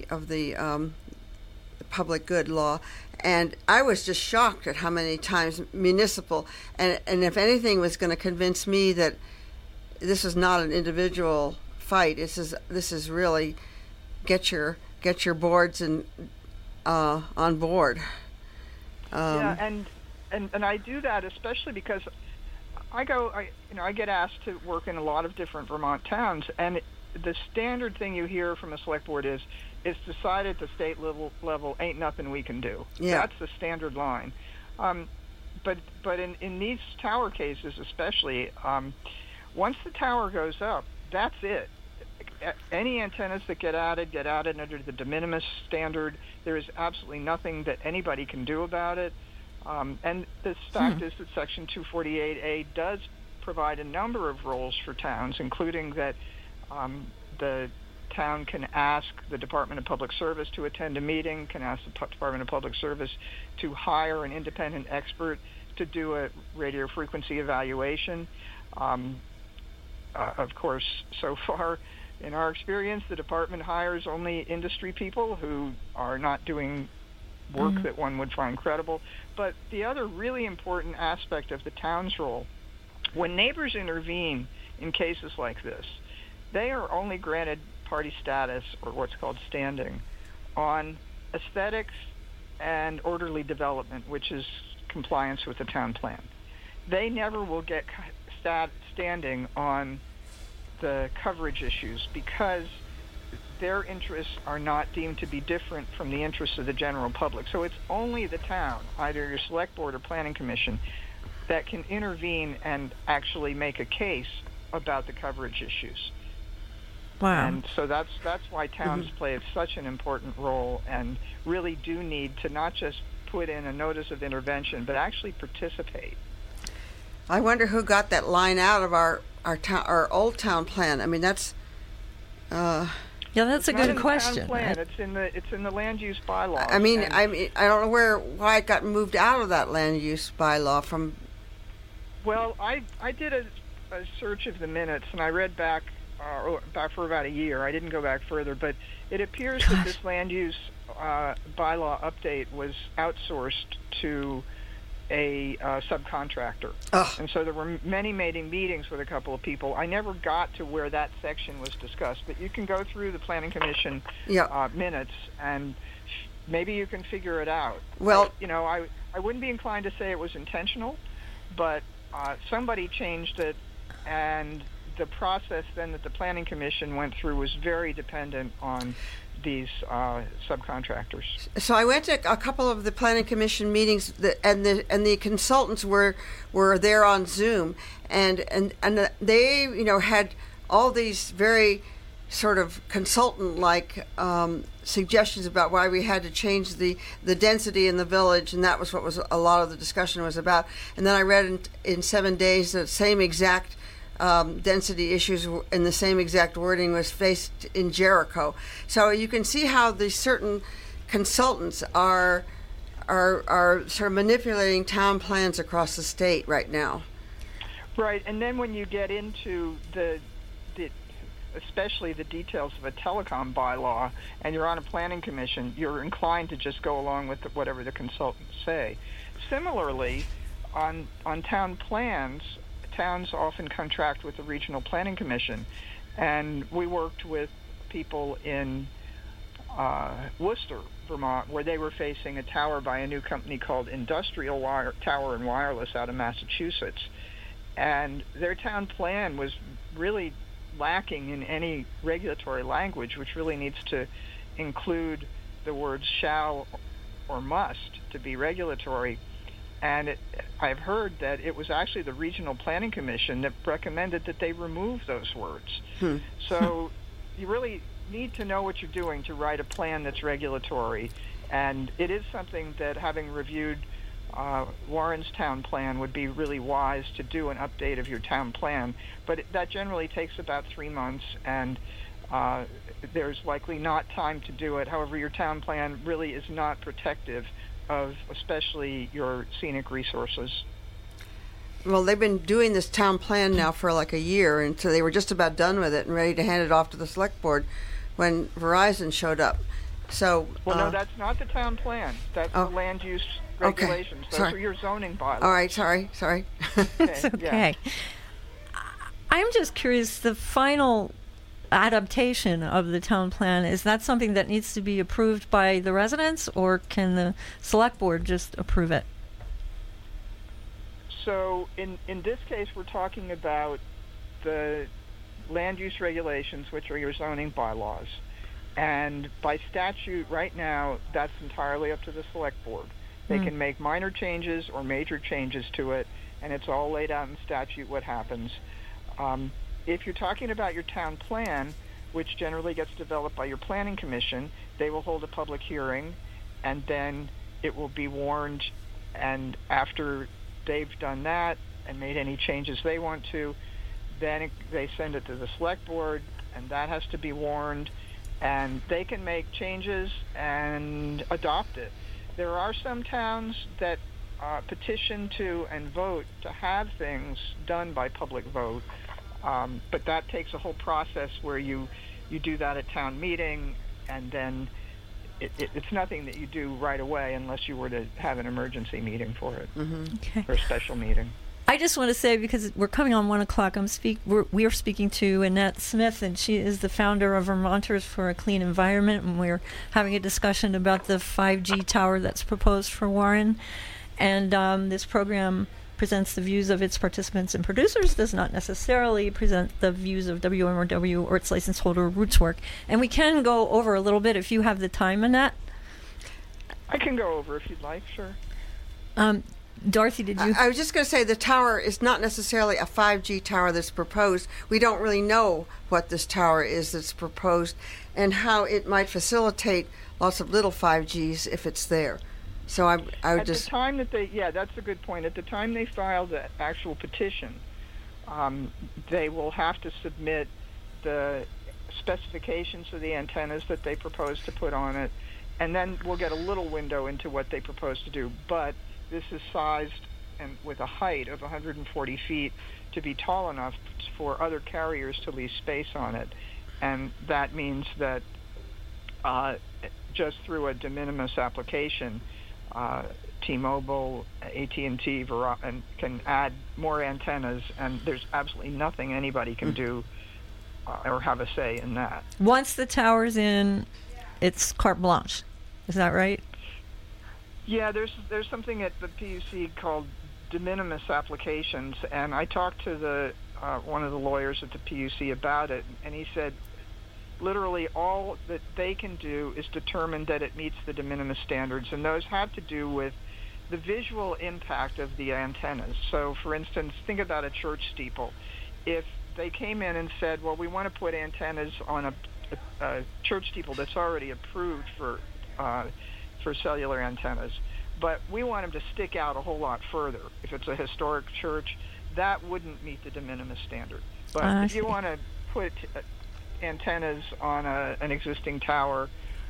public good law, and I was just shocked at how many times municipal, and if anything was going to convince me that this is not an individual fight, this is really get your boards and on board. And I do that especially because I get asked to work in a lot of different Vermont towns, and the standard thing you hear from a select board is, it's decided at the state level, ain't nothing we can do. Yeah. That's the standard line. But in these tower cases especially, once the tower goes up, that's it. Any antennas that get added under the de minimis standard. There is absolutely nothing that anybody can do about it. And the fact is that Section 248A does provide a number of roles for towns, including that the town can ask the Department of Public Service to attend a meeting, can ask the Department of Public Service to hire an independent expert to do a radio frequency evaluation. Of course, so far, in our experience, the department hires only industry people who are not doing work that one would find credible. But the other really important aspect of the town's role, when neighbors intervene in cases like this, they are only granted party status, or what's called standing, on aesthetics and orderly development, which is compliance with the town plan. They never will get standing on the coverage issues because their interests are not deemed to be different from the interests of the general public. So it's only the town, either your select board or planning commission, that can intervene and actually make a case about the coverage issues. Wow. And so that's why towns play such an important role and really do need to not just put in a notice of intervention, but actually participate. I wonder who got that line out of our old town plan. I mean, that's yeah, that's a good question. It's in the land use bylaw. I mean, I don't know why it got moved out of that land use bylaw from. Well, I did a search of the minutes, and I read back for about a year. I didn't go back further, but it appears that this land use bylaw update was outsourced to a subcontractor. And so there were many meetings with a couple of people. I never got to where that section was discussed, but you can go through the Planning Commission minutes and maybe you can figure it out. Well, I wouldn't be inclined to say it was intentional, but somebody changed it, and the process then that the Planning Commission went through was very dependent on these subcontractors. So I went to a couple of the Planning Commission meetings, and the consultants were there on Zoom, and they had all these very sort of consultant-like suggestions about why we had to change the density in the village, and that was what was a lot of the discussion was about. And then I read in 7 days the same exact density issues in the same exact wording was faced in Jericho. So you can see how these certain consultants are sort of manipulating town plans across the state right now. Right, and then when you get into especially the details of a telecom bylaw, and you're on a planning commission, you're inclined to just go along with whatever the consultants say. Similarly, on town plans, towns often contract with the regional planning commission, and we worked with people in Worcester, Vermont, where they were facing a tower by a new company called Industrial Tower and Wireless out of Massachusetts, and their town plan was really lacking in any regulatory language, which really needs to include the words shall or must to be regulatory. And I've heard that it was actually the Regional Planning Commission that recommended that they remove those words. So you really need to know what you're doing to write a plan that's regulatory. And it is something that, having reviewed Warren's town plan, would be really wise to do an update of your town plan. But that generally takes about 3 months, and there's likely not time to do it. However, your town plan really is not protective of especially your scenic resources. Well, they've been doing this town plan now for like a year, and so they were just about done with it and ready to hand it off to the select board when Verizon showed up. So, well, no, that's not the town plan. That's the land use regulations. Okay. Those are your zoning bylaws. All right, sorry. It's okay. Yeah. I'm just curious, the final adaptation of the town plan, is that something that needs to be approved by the residents, or can the select board just approve it? So in this case, we're talking about the land use regulations, which are your zoning bylaws. And by statute right now, that's entirely up to the select board. They can make minor changes or major changes to it, and it's all laid out in statute what happens. If you're talking about your town plan, which generally gets developed by your planning commission, they will hold a public hearing, and then it will be warned, and after they've done that and made any changes they want to, then they send it to the select board, and that has to be warned, and they can make changes and adopt it. There are some towns that petition to and vote to have things done by public vote, but that takes a whole process where you do that at town meeting, and then it's nothing that you do right away unless you were to have an emergency meeting for it, or a special meeting. I just want to say, because we're coming on 1 o'clock, we are speaking to Annette Smith, and she is the founder of Vermonters for a Clean Environment, and we're having a discussion about the 5G tower that's proposed for Warren. And this program presents the views of its participants and producers, does not necessarily present the views of WMRW or its license holder, Rootswork. And we can go over a little bit if you have the time, Annette. I can go over if you'd like, sure. Dorothy, did you? I was just going to say the tower is not necessarily a 5G tower that's proposed. We don't really know what this tower is that's proposed and how it might facilitate lots of little 5Gs if it's there. So I would at the time that that's a good point. At the time they file the actual petition, they will have to submit the specifications of the antennas that they propose to put on it, and then we'll get a little window into what they propose to do. But this is sized and with a height of 140 feet to be tall enough for other carriers to lease space on it, and that means that just through a de minimis application, T-Mobile, AT&T, Verizon can add more antennas, and there's absolutely nothing anybody can do or have a say in that. Once the tower's in, it's carte blanche. Is that right? Yeah, there's something at the PUC called de minimis applications, and I talked to the one of the lawyers at the PUC about it, and he said literally all that they can do is determine that it meets the de minimis standards, and those have to do with the visual impact of the antennas. So, for instance, think about a church steeple. If they came in and said, well, we want to put antennas on a church steeple that's already approved for cellular antennas, but we want them to stick out a whole lot further. If it's a historic church, that wouldn't meet the de minimis standard. But if you want to put antennas on an existing tower,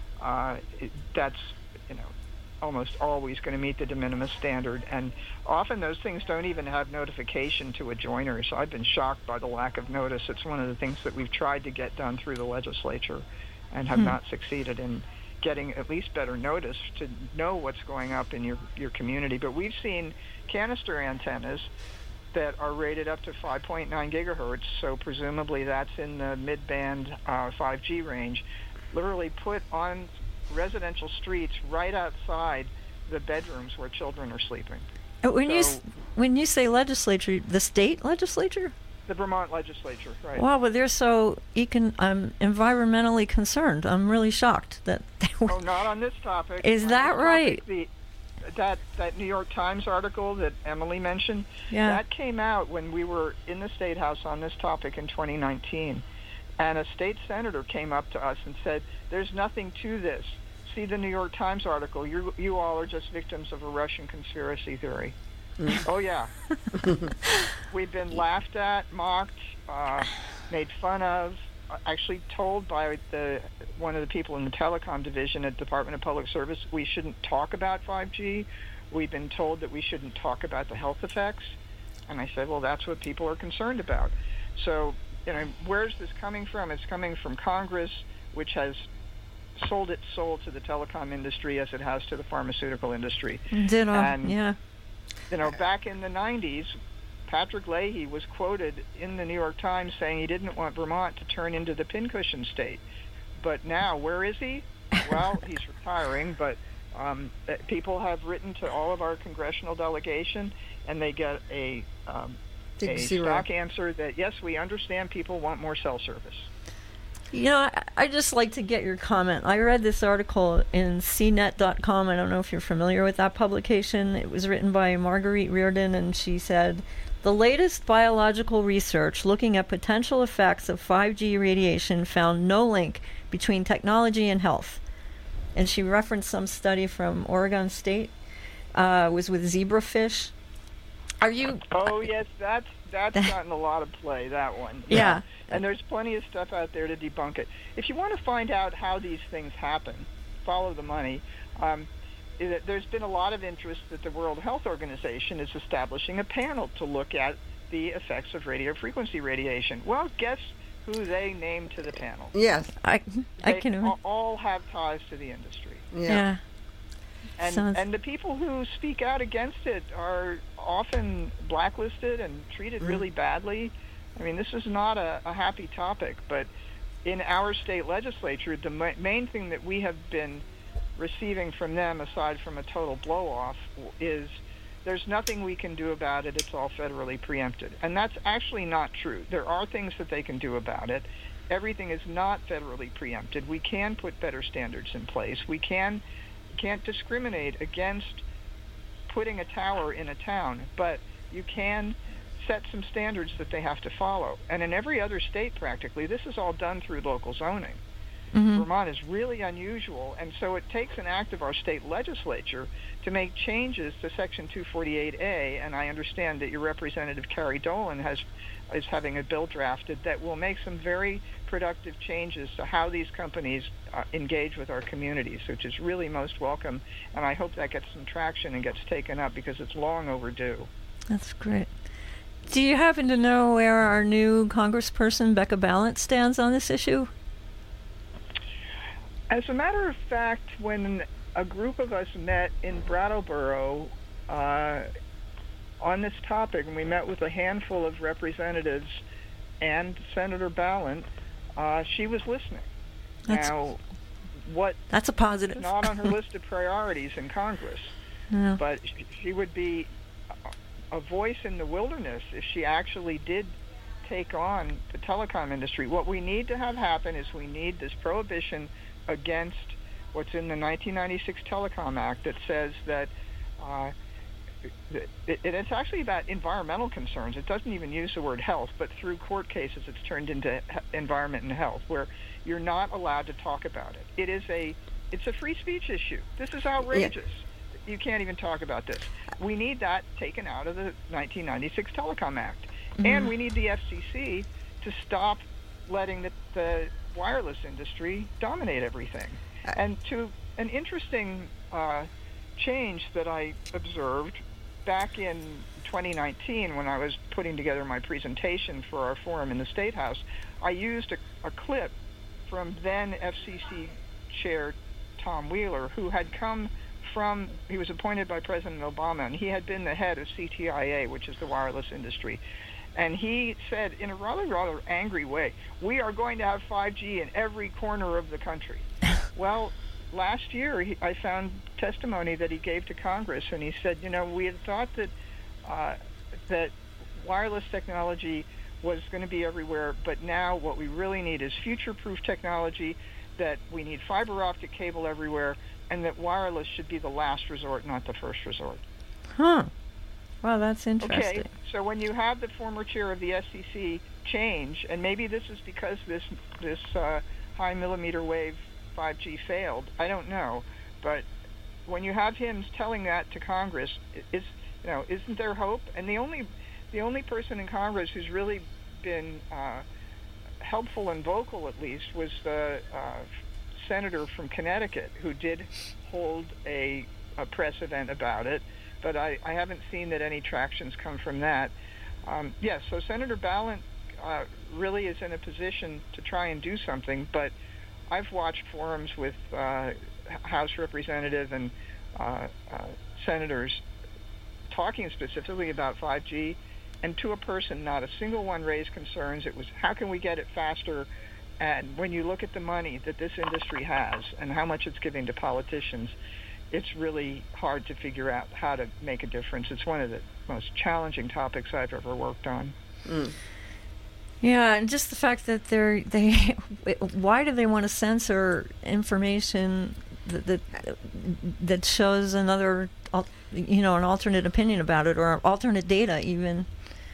that's almost always going to meet the de minimis standard, and often those things don't even have notification to adjoiners. I've been shocked by the lack of notice. It's one of the things that we've tried to get done through the legislature and have not succeeded in getting at least better notice to know what's going up in your community. But we've seen canister antennas that are rated up to 5.9 gigahertz, so presumably that's in the mid-band 5G range, literally put on residential streets right outside the bedrooms where children are sleeping. When you say legislature, the state legislature? The Vermont legislature, right. Wow, well, they're so environmentally concerned. I'm really shocked that they were... Oh, not on this topic. Is that right? That New York Times article that Emily mentioned, that came out when we were in the State House on this topic in 2019. And a state senator came up to us and said, there's nothing to this. See the New York Times article. You all are just victims of a Russian conspiracy theory. Oh, yeah. We've been laughed at, mocked, made fun of, actually told by one of the people in the telecom division at Department of Public Service we shouldn't talk about 5G. We've been told that we shouldn't talk about the health effects. And I said, well, that's what people are concerned about. So, where's this coming from? It's coming from Congress, which has sold its soul to the telecom industry as it has to the pharmaceutical industry. Ditto, and, yeah. Back in the 90s, Patrick Leahy was quoted in the New York Times saying he didn't want Vermont to turn into the pincushion state. But now, where is he? Well, he's retiring, but people have written to all of our congressional delegation, and they get a stock answer that, yes, we understand people want more cell service. I just like to get your comment. I read this article in CNET.com. I don't know if you're familiar with that publication. It was written by Marguerite Reardon, and she said, the latest biological research looking at potential effects of 5G radiation found no link between technology and health. And she referenced some study from Oregon State. Was with zebrafish. Are you... Oh, yes, that's gotten a lot of play, that one. Yeah. And there's plenty of stuff out there to debunk it. If you want to find out how these things happen, follow the money. There's been a lot of interest that the World Health Organization is establishing a panel to look at the effects of radio frequency radiation. Well, guess who they named to the panel? Yes. I can... all have ties to the industry. Yeah. And the people who speak out against it are often blacklisted and treated really badly. I mean, this is not a happy topic, but in our state legislature, the main thing that we have been receiving from them, aside from a total blow-off, is there's nothing we can do about it. It's all federally preempted. And that's actually not true. There are things that they can do about it. Everything is not federally preempted. We can put better standards in place. We can't discriminate against putting a tower in a town, but you can set some standards that they have to follow. And in every other state, practically, this is all done through local zoning. Mm-hmm. Vermont is really unusual, and so it takes an act of our state legislature to make changes to Section 248A, and I understand that your representative, Carrie Dolan, is having a bill drafted that will make some very productive changes to how these companies engage with our communities, which is really most welcome, and I hope that gets some traction and gets taken up because it's long overdue. That's great. Do you happen to know where our new Congressperson, Becca Balint, stands on this issue? As a matter of fact, when a group of us met in Brattleboro on this topic, and we met with a handful of representatives and Senator Balint, she was listening. That's a positive. Not on her list of priorities in Congress, but she would be a voice in the wilderness if she actually did take on the telecom industry. What we need to have happen is we need this prohibition against what's in the 1996 Telecom Act that says that it's actually about environmental concerns. It doesn't even use the word health, but through court cases it's turned into environment and health, where you're not allowed to talk about it. It's a free speech issue. This is outrageous. Yeah. You can't even talk about this. We need that taken out of the 1996 Telecom Act. Mm-hmm. And we need the FCC to stop letting the wireless industry dominate everything. And to an interesting change that I observed back in 2019 when I was putting together my presentation for our forum in the State House, I used a clip from then FCC Chair Tom Wheeler, who had come from, he was appointed by President Obama, and he had been the head of CTIA, which is the wireless industry. And he said in a rather angry way, we are going to have 5G in every corner of the country. Well, last year I found testimony that he gave to Congress, and he said, we had thought that wireless technology was going to be everywhere, but now what we really need is future-proof technology, that we need fiber optic cable everywhere, and that wireless should be the last resort, not the first resort. Huh. Wow, that's interesting. Okay, so when you have the former chair of the SEC change, and maybe this is because this high millimeter wave 5G failed, I don't know, but when you have him telling that to Congress, isn't there hope? And the only person in Congress who's really been helpful and vocal, at least, was the senator from Connecticut, who did hold a press event about it, but I haven't seen that any traction's come from that. Yes, so Senator Balint really is in a position to try and do something, but I've watched forums with House Representative and senators talking specifically about 5G, and to a person, not a single one raised concerns. It was, how can we get it faster? And when you look at the money that this industry has and how much it's giving to politicians, it's really hard to figure out how to make a difference. It's one of the most challenging topics I've ever worked on. Mm. Yeah, and just the fact that why do they want to censor information that shows another, an alternate opinion about it, or alternate data even?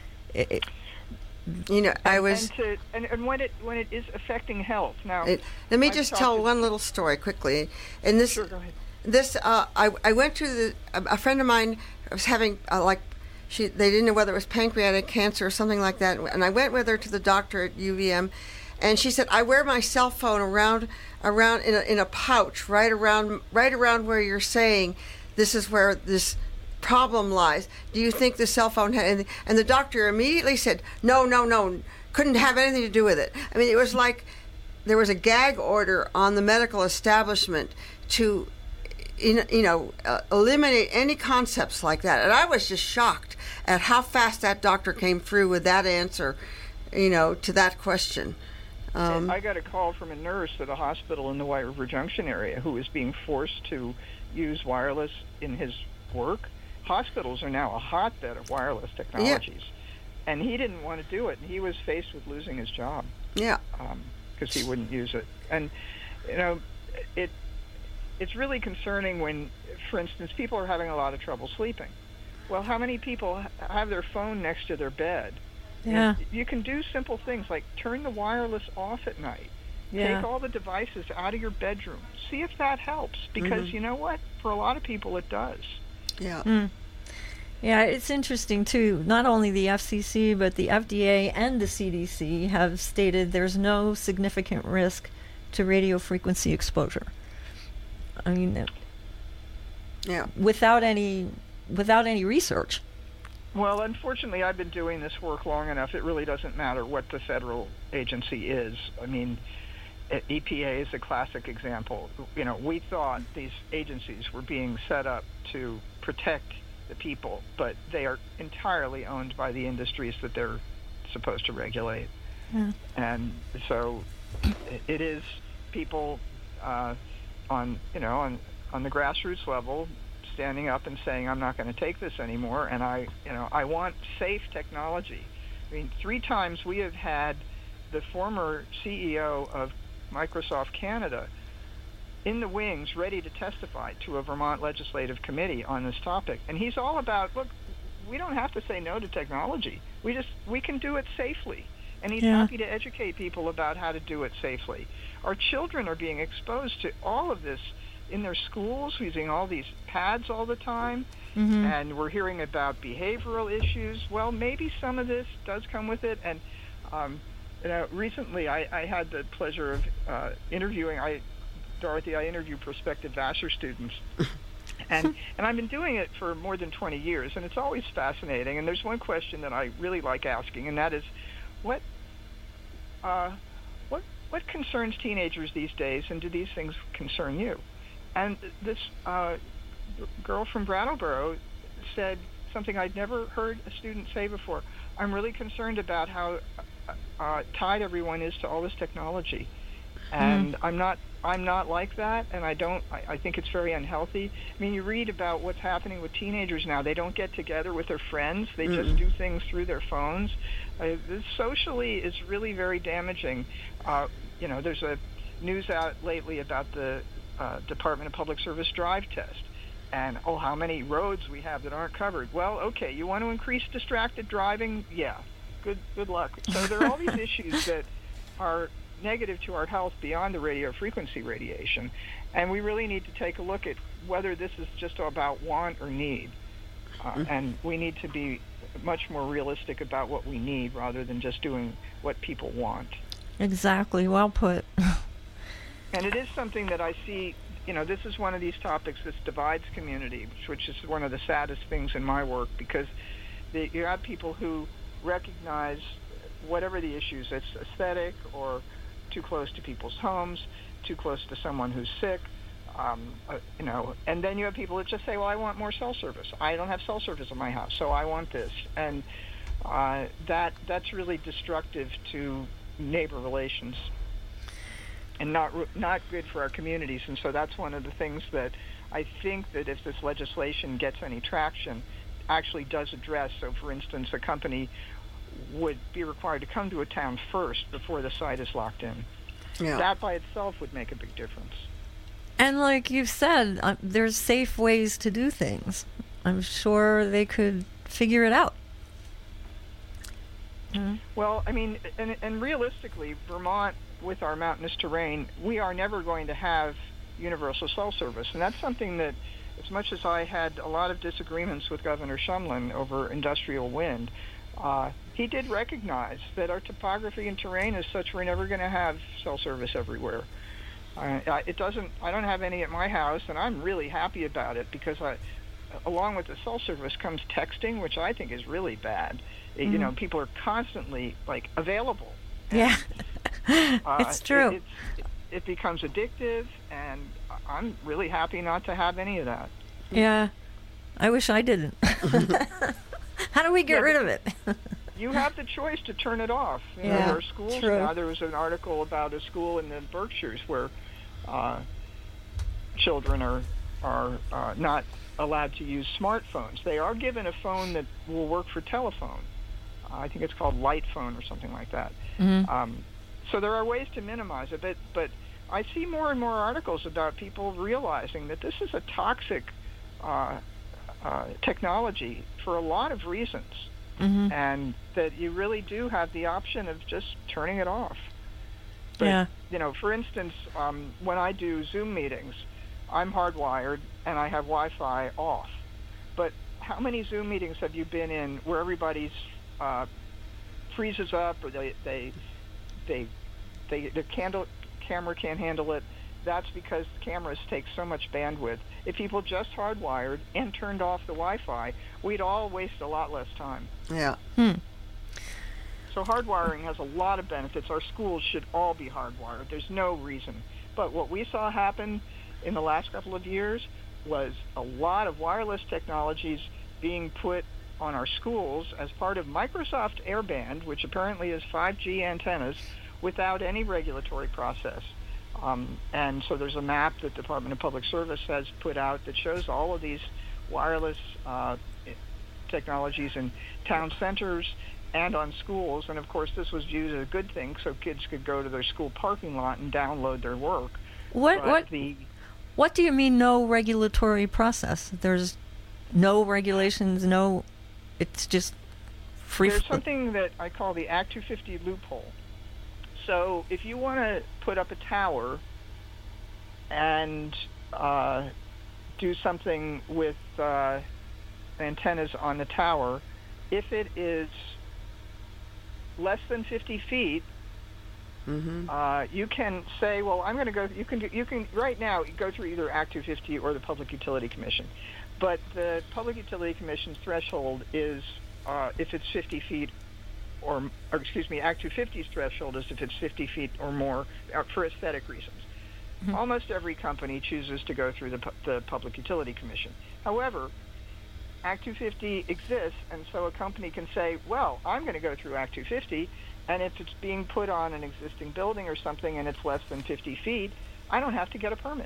I was and when it is affecting health. Now, let me just tell one little story quickly. And this, sure, go ahead. I went to a friend of mine was having they didn't know whether it was pancreatic cancer or something like that, and I went with her to the doctor at UVM, and she said, I wear my cell phone around in a pouch right around where you're saying this is where this problem lies. Do you think the cell phone had? And the doctor immediately said, no, couldn't have anything to do with it. I mean, it was like there was a gag order on the medical establishment to eliminate any concepts like that. And I was just shocked at how fast that doctor came through with that answer, to that question. I got a call from a nurse at a hospital in the White River Junction area who was being forced to use wireless in his work. Hospitals are now a hotbed of wireless technologies. Yeah. And he didn't want to do it, and he was faced with losing his job. Yeah. Because he wouldn't use it. And, it's really concerning when, for instance, people are having a lot of trouble sleeping. Well, how many people have their phone next to their bed? Yeah. You can do simple things like turn the wireless off at night. Yeah. Take all the devices out of your bedroom. See if that helps, because you know what? For a lot of people, it does. Yeah. Mm. Yeah, it's interesting, too. Not only the FCC, but the FDA and the CDC have stated there's no significant risk to radio frequency exposure. I mean, without any research. Well, unfortunately, I've been doing this work long enough. It really doesn't matter what the federal agency is. I mean, EPA is a classic example. We thought these agencies were being set up to protect the people, but they are entirely owned by the industries that they're supposed to regulate. Yeah. And so it is people on the grassroots level standing up and saying, I'm not going to take this anymore, and I want safe technology. I mean, 3 times we have had the former CEO of Microsoft Canada in the wings ready to testify to a Vermont legislative committee on this topic. And he's all about, look, we don't have to say no to technology. We can do it safely. And he's happy to educate people about how to do it safely. Our children are being exposed to all of this in their schools, using all these pads all the time. And we're hearing about behavioral issues. Well, maybe some of this does come with it. And recently I had the pleasure of interviewing, Dorothy, I interview prospective Vassar students. And I've been doing it for more than 20 years, and it's always fascinating. And there's one question that I really like asking, and that is, what concerns teenagers these days, and do these things concern you? And this girl from Brattleboro said something I'd never heard a student say before. I'm really concerned about how tied everyone is to all this technology, and I'm not like that, and I think it's very unhealthy. I mean, you read about what's happening with teenagers now. They don't get together with their friends. They just do things through their phones. This socially is really very damaging. There's a news out lately about the Department of Public Service drive test, and how many roads we have that aren't covered. Well, okay, you want to increase distracted driving? Yeah, good luck. So there are all these issues that are negative to our health beyond the radio frequency radiation, and we really need to take a look at whether this is just about want or need, and we need to be much more realistic about what we need rather than just doing what people want. Exactly, well put. And it is something that I see, this is one of these topics that divides community, which is one of the saddest things in my work, because you have people who recognize whatever the issues, it's aesthetic or too close to people's homes, too close to someone who's sick, and then you have people that just say, well, I want more cell service. I don't have cell service in my house, so I want this. And that's really destructive to neighbor relations and not good for our communities. And so that's one of the things that I think that if this legislation gets any traction, actually does address. So, for instance, a company would be required to come to a town first before the site is locked in. Yeah. That by itself would make a big difference. And like you've said, there's safe ways to do things. I'm sure they could figure it out. Well, I mean, and realistically, Vermont, with our mountainous terrain, we are never going to have universal cell service. And that's something that, as much as I had a lot of disagreements with Governor Shumlin over industrial wind, he did recognize that our topography and terrain is such we're never going to have cell service everywhere. I don't have any at my house, and I'm really happy about it, because along with the cell service comes texting, which I think is really bad. People are constantly available. Yeah, it's true. It becomes addictive, and I'm really happy not to have any of that. Yeah, I wish I didn't. How do we get rid of it? You have the choice to turn it off. There are schools now. There was an article about a school in the Berkshires where children are not allowed to use smartphones. They are given a phone that will work for telephone. I think it's called Light Phone or something like that. So there are ways to minimize it, but I see more and more articles about people realizing that this is a toxic technology for a lot of reasons, and that you really do have the option of just turning it off. But, for instance, when I do Zoom meetings, I'm hardwired and I have Wi-Fi off. But how many Zoom meetings have you been in where everybody's freezes up, or the camera can't handle it? That's because cameras take so much bandwidth. If people just hardwired and turned off the Wi-Fi, we'd all waste a lot less time. Yeah. So hardwiring has a lot of benefits. Our schools should all be hardwired. There's no reason. But what we saw happen in the last couple of years was a lot of wireless technologies being put on our schools as part of Microsoft Airband, which apparently is 5G antennas, without any regulatory process. And so there's a map that the Department of Public Service has put out that shows all of these wireless technologies in town centers and on schools. And of course, this was viewed as a good thing, so kids could go to their school parking lot and download their work. What do you mean, no regulatory process? There's no regulations, it's just free. There's something that I call the Act 250 loophole. So if you want to put up a tower and do something with antennas on the tower, if it is less than 50 feet, you can say, well, I'm going to go. You can right now go through either Act 250 or the Public Utility Commission, but the Public Utility Commission's threshold is if it's 50 feet, or excuse me, Act 250's threshold is if it's 50 feet or more for aesthetic reasons. Almost every company chooses to go through the Public Utility Commission. However, Act 250 exists, and so a company can say, well, I'm going to go through Act 250, and if it's being put on an existing building or something and it's less than 50 feet, I don't have to get a permit.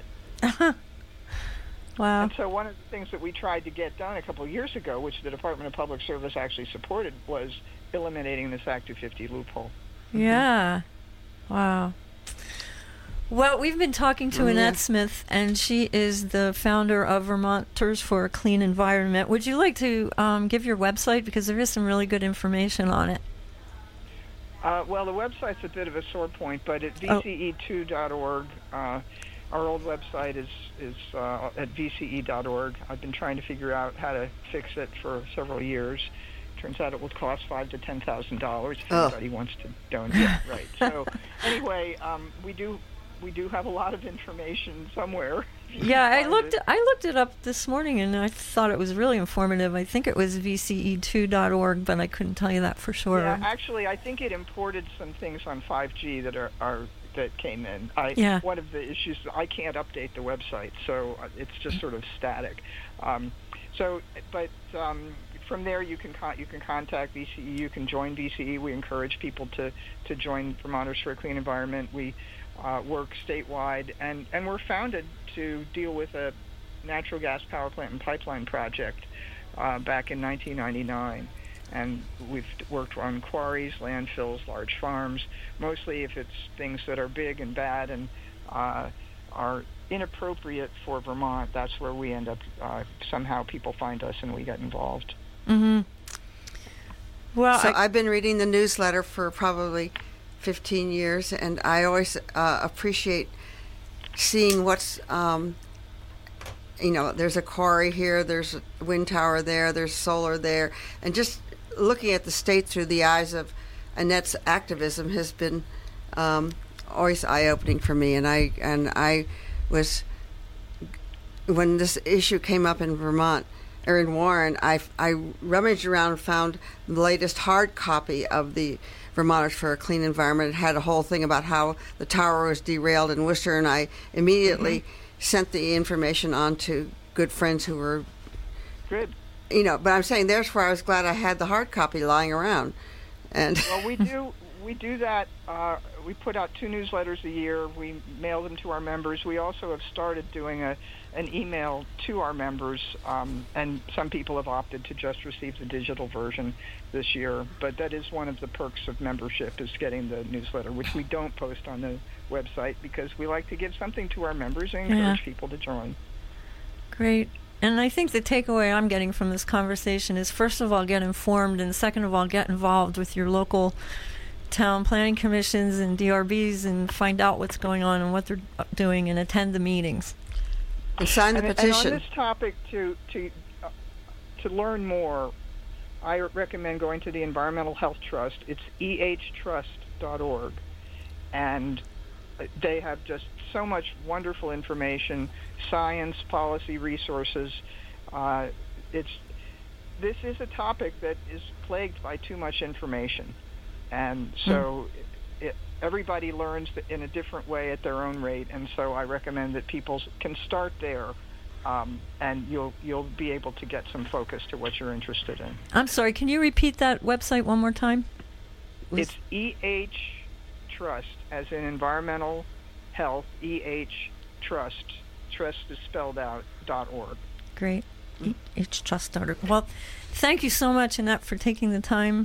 Wow. And so one of the things that we tried to get done a couple of years ago, which the Department of Public Service actually supported, was eliminating this Act 250 loophole. Yeah. Wow. Well, we've been talking to Annette Smith, and she is the founder of Vermonters for a Clean Environment. Would you like to give your website? Because there is some really good information on it. Well, the website's a bit of a sore point, but at vce2.org, our old website is at vce.org. I've been trying to figure out how to fix it for several years. Turns out it will cost $5,000 to $10,000 if anybody wants to donate. Yeah, right. So anyway, we do have a lot of information somewhere. Yeah, I looked it up this morning, and I thought it was really informative. I think it was vce2.org, but I couldn't tell you that for sure. Yeah, actually, I think it imported some things on 5G that came in. One of the issues, I can't update the website, so it's just sort of static. From there, you can contact VCE. You can join VCE. We encourage people to join Vermonters for a Clean Environment. We work statewide, and we're founded to deal with a natural gas power plant and pipeline project back in 1999. And we've worked on quarries, landfills, large farms, mostly if it's things that are big and bad and are inappropriate for Vermont. That's where we end up, somehow people find us and we get involved. Mm-hmm. Well, so I've been reading the newsletter for probably 15 years, and I always appreciate seeing what's, there's a quarry here, there's a wind tower there, there's solar there, and just looking at the state through the eyes of Annette's activism has been always eye-opening for me. And I was, when this issue came up in Vermont, or in Warren, I rummaged around and found the latest hard copy of the Vermonters for a Clean Environment. It had a whole thing about how the tower was derailed in Worcester, and I immediately sent the information on to good friends who were good. But I'm saying there's where I was glad I had the hard copy lying around. And well, we do that. We put out 2 newsletters a year. We mail them to our members. We also have started doing an email to our members, and some people have opted to just receive the digital version this year. But that is one of the perks of membership, is getting the newsletter, which we don't post on the website because we like to give something to our members and encourage people to join. Great. And I think the takeaway I'm getting from this conversation is, first of all, get informed, and second of all, get involved with your local town planning commissions and DRBs and find out what's going on and what they're doing, and attend the meetings. And sign the petition. And on this topic, to learn more, I recommend going to the Environmental Health Trust. It's ehtrust.org, and they have just so much wonderful information, science, policy, resources. This is a topic that is plagued by too much information, and so everybody learns in a different way at their own rate. And so I recommend that people can start there, and you'll be able to get some focus to what you're interested in. I'm sorry, can you repeat that website one more time? It's EH-Trust, as in environmental health, EH-Trust. Trust is spelled out, .org. Great. EH-Trust.org. Well, thank you so much, Annette, for taking the time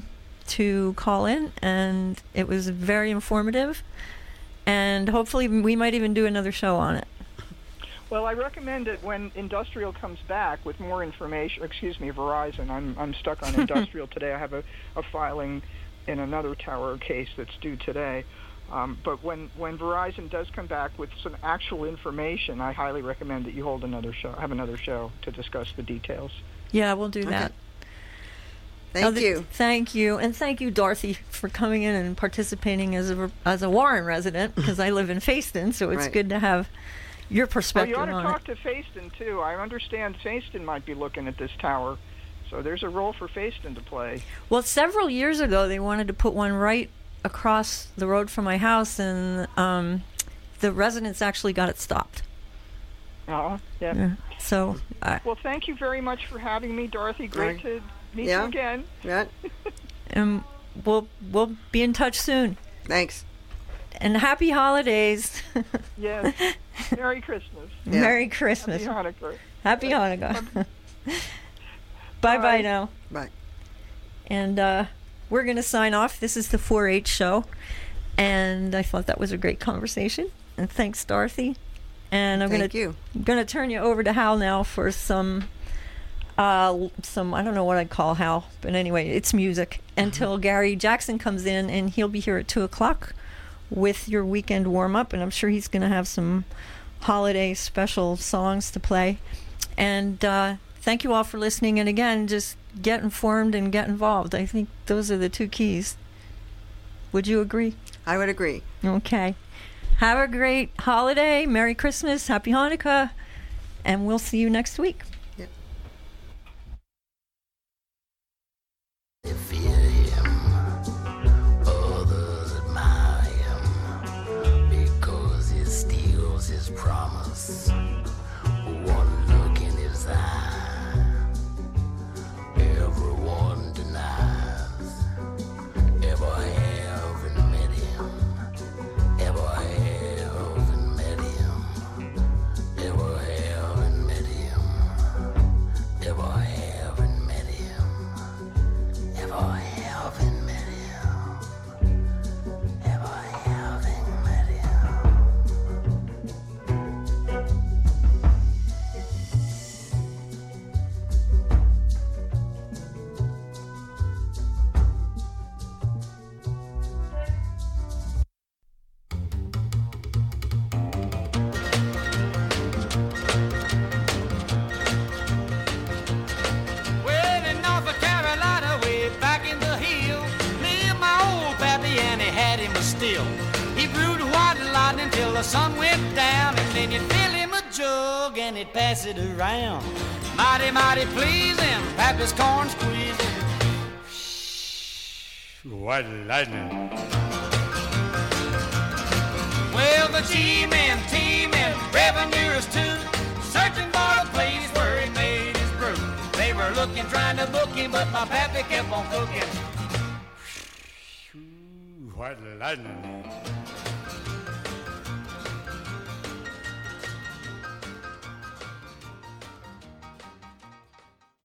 to call in, and it was very informative. And hopefully we might even do another show on it. Well, I recommend it when Industrial comes back with more information. Excuse me, Verizon. I'm stuck on Industrial today. I have a filing in another tower case that's due today. But when Verizon does come back with some actual information, I highly recommend that you have another show to discuss the details. Yeah, we'll do that. Thank you. Thank you. And thank you, Dorothy, for coming in and participating as a Warren resident, because I live in Fayston, so it's good to have your perspective on it. You ought to talk to Fayston, too. I understand Fayston might be looking at this tower, so there's a role for Fayston to play. Well, several years ago, they wanted to put one right across the road from my house, and the residents actually got it stopped. Yeah. So, well, thank you very much for having me, Dorothy. Great to meet you again. Yeah. And we'll be in touch soon. Thanks. And happy holidays. Yes. Merry Christmas. Yeah. Merry Christmas. Happy Hanukkah. Happy Hanukkah. Bye-bye now. Bye. And we're going to sign off. This is the 4-H show. And I thought that was a great conversation. And thanks, Dorothy. And I'm going to turn you over to Hal now for some I don't know what I'd call Hal, but anyway, it's music until Gary Jackson comes in, and he'll be here at 2:00 with your weekend warm-up, and I'm sure he's going to have some holiday special songs to play. And thank you all for listening, and again, just get informed and get involved. I think those are the two keys. Would you agree? I would agree. Okay. Have a great holiday. Merry Christmas. Happy Hanukkah. And we'll see you next week. Yep. Fear him, others admire him, because he steals his promise. One look in his eye, everyone denies ever having met him, ever having met him, ever having met him, ever having met him, ever having met him, ever having met him. Well, in North Carolina, way back in the hill, lived my old pappy, and he had him a still. He brewed white lightning till the sun went down, and then he'd fill him a jug and he'd pass it around. Mighty, mighty pleasing, pappy's corn squeezing. White lightning. Well, the G-men, T-men, revenuers too, searching for a place where he made his brew. They were looking, trying to book him, but my pappy kept on cooking. White lightning.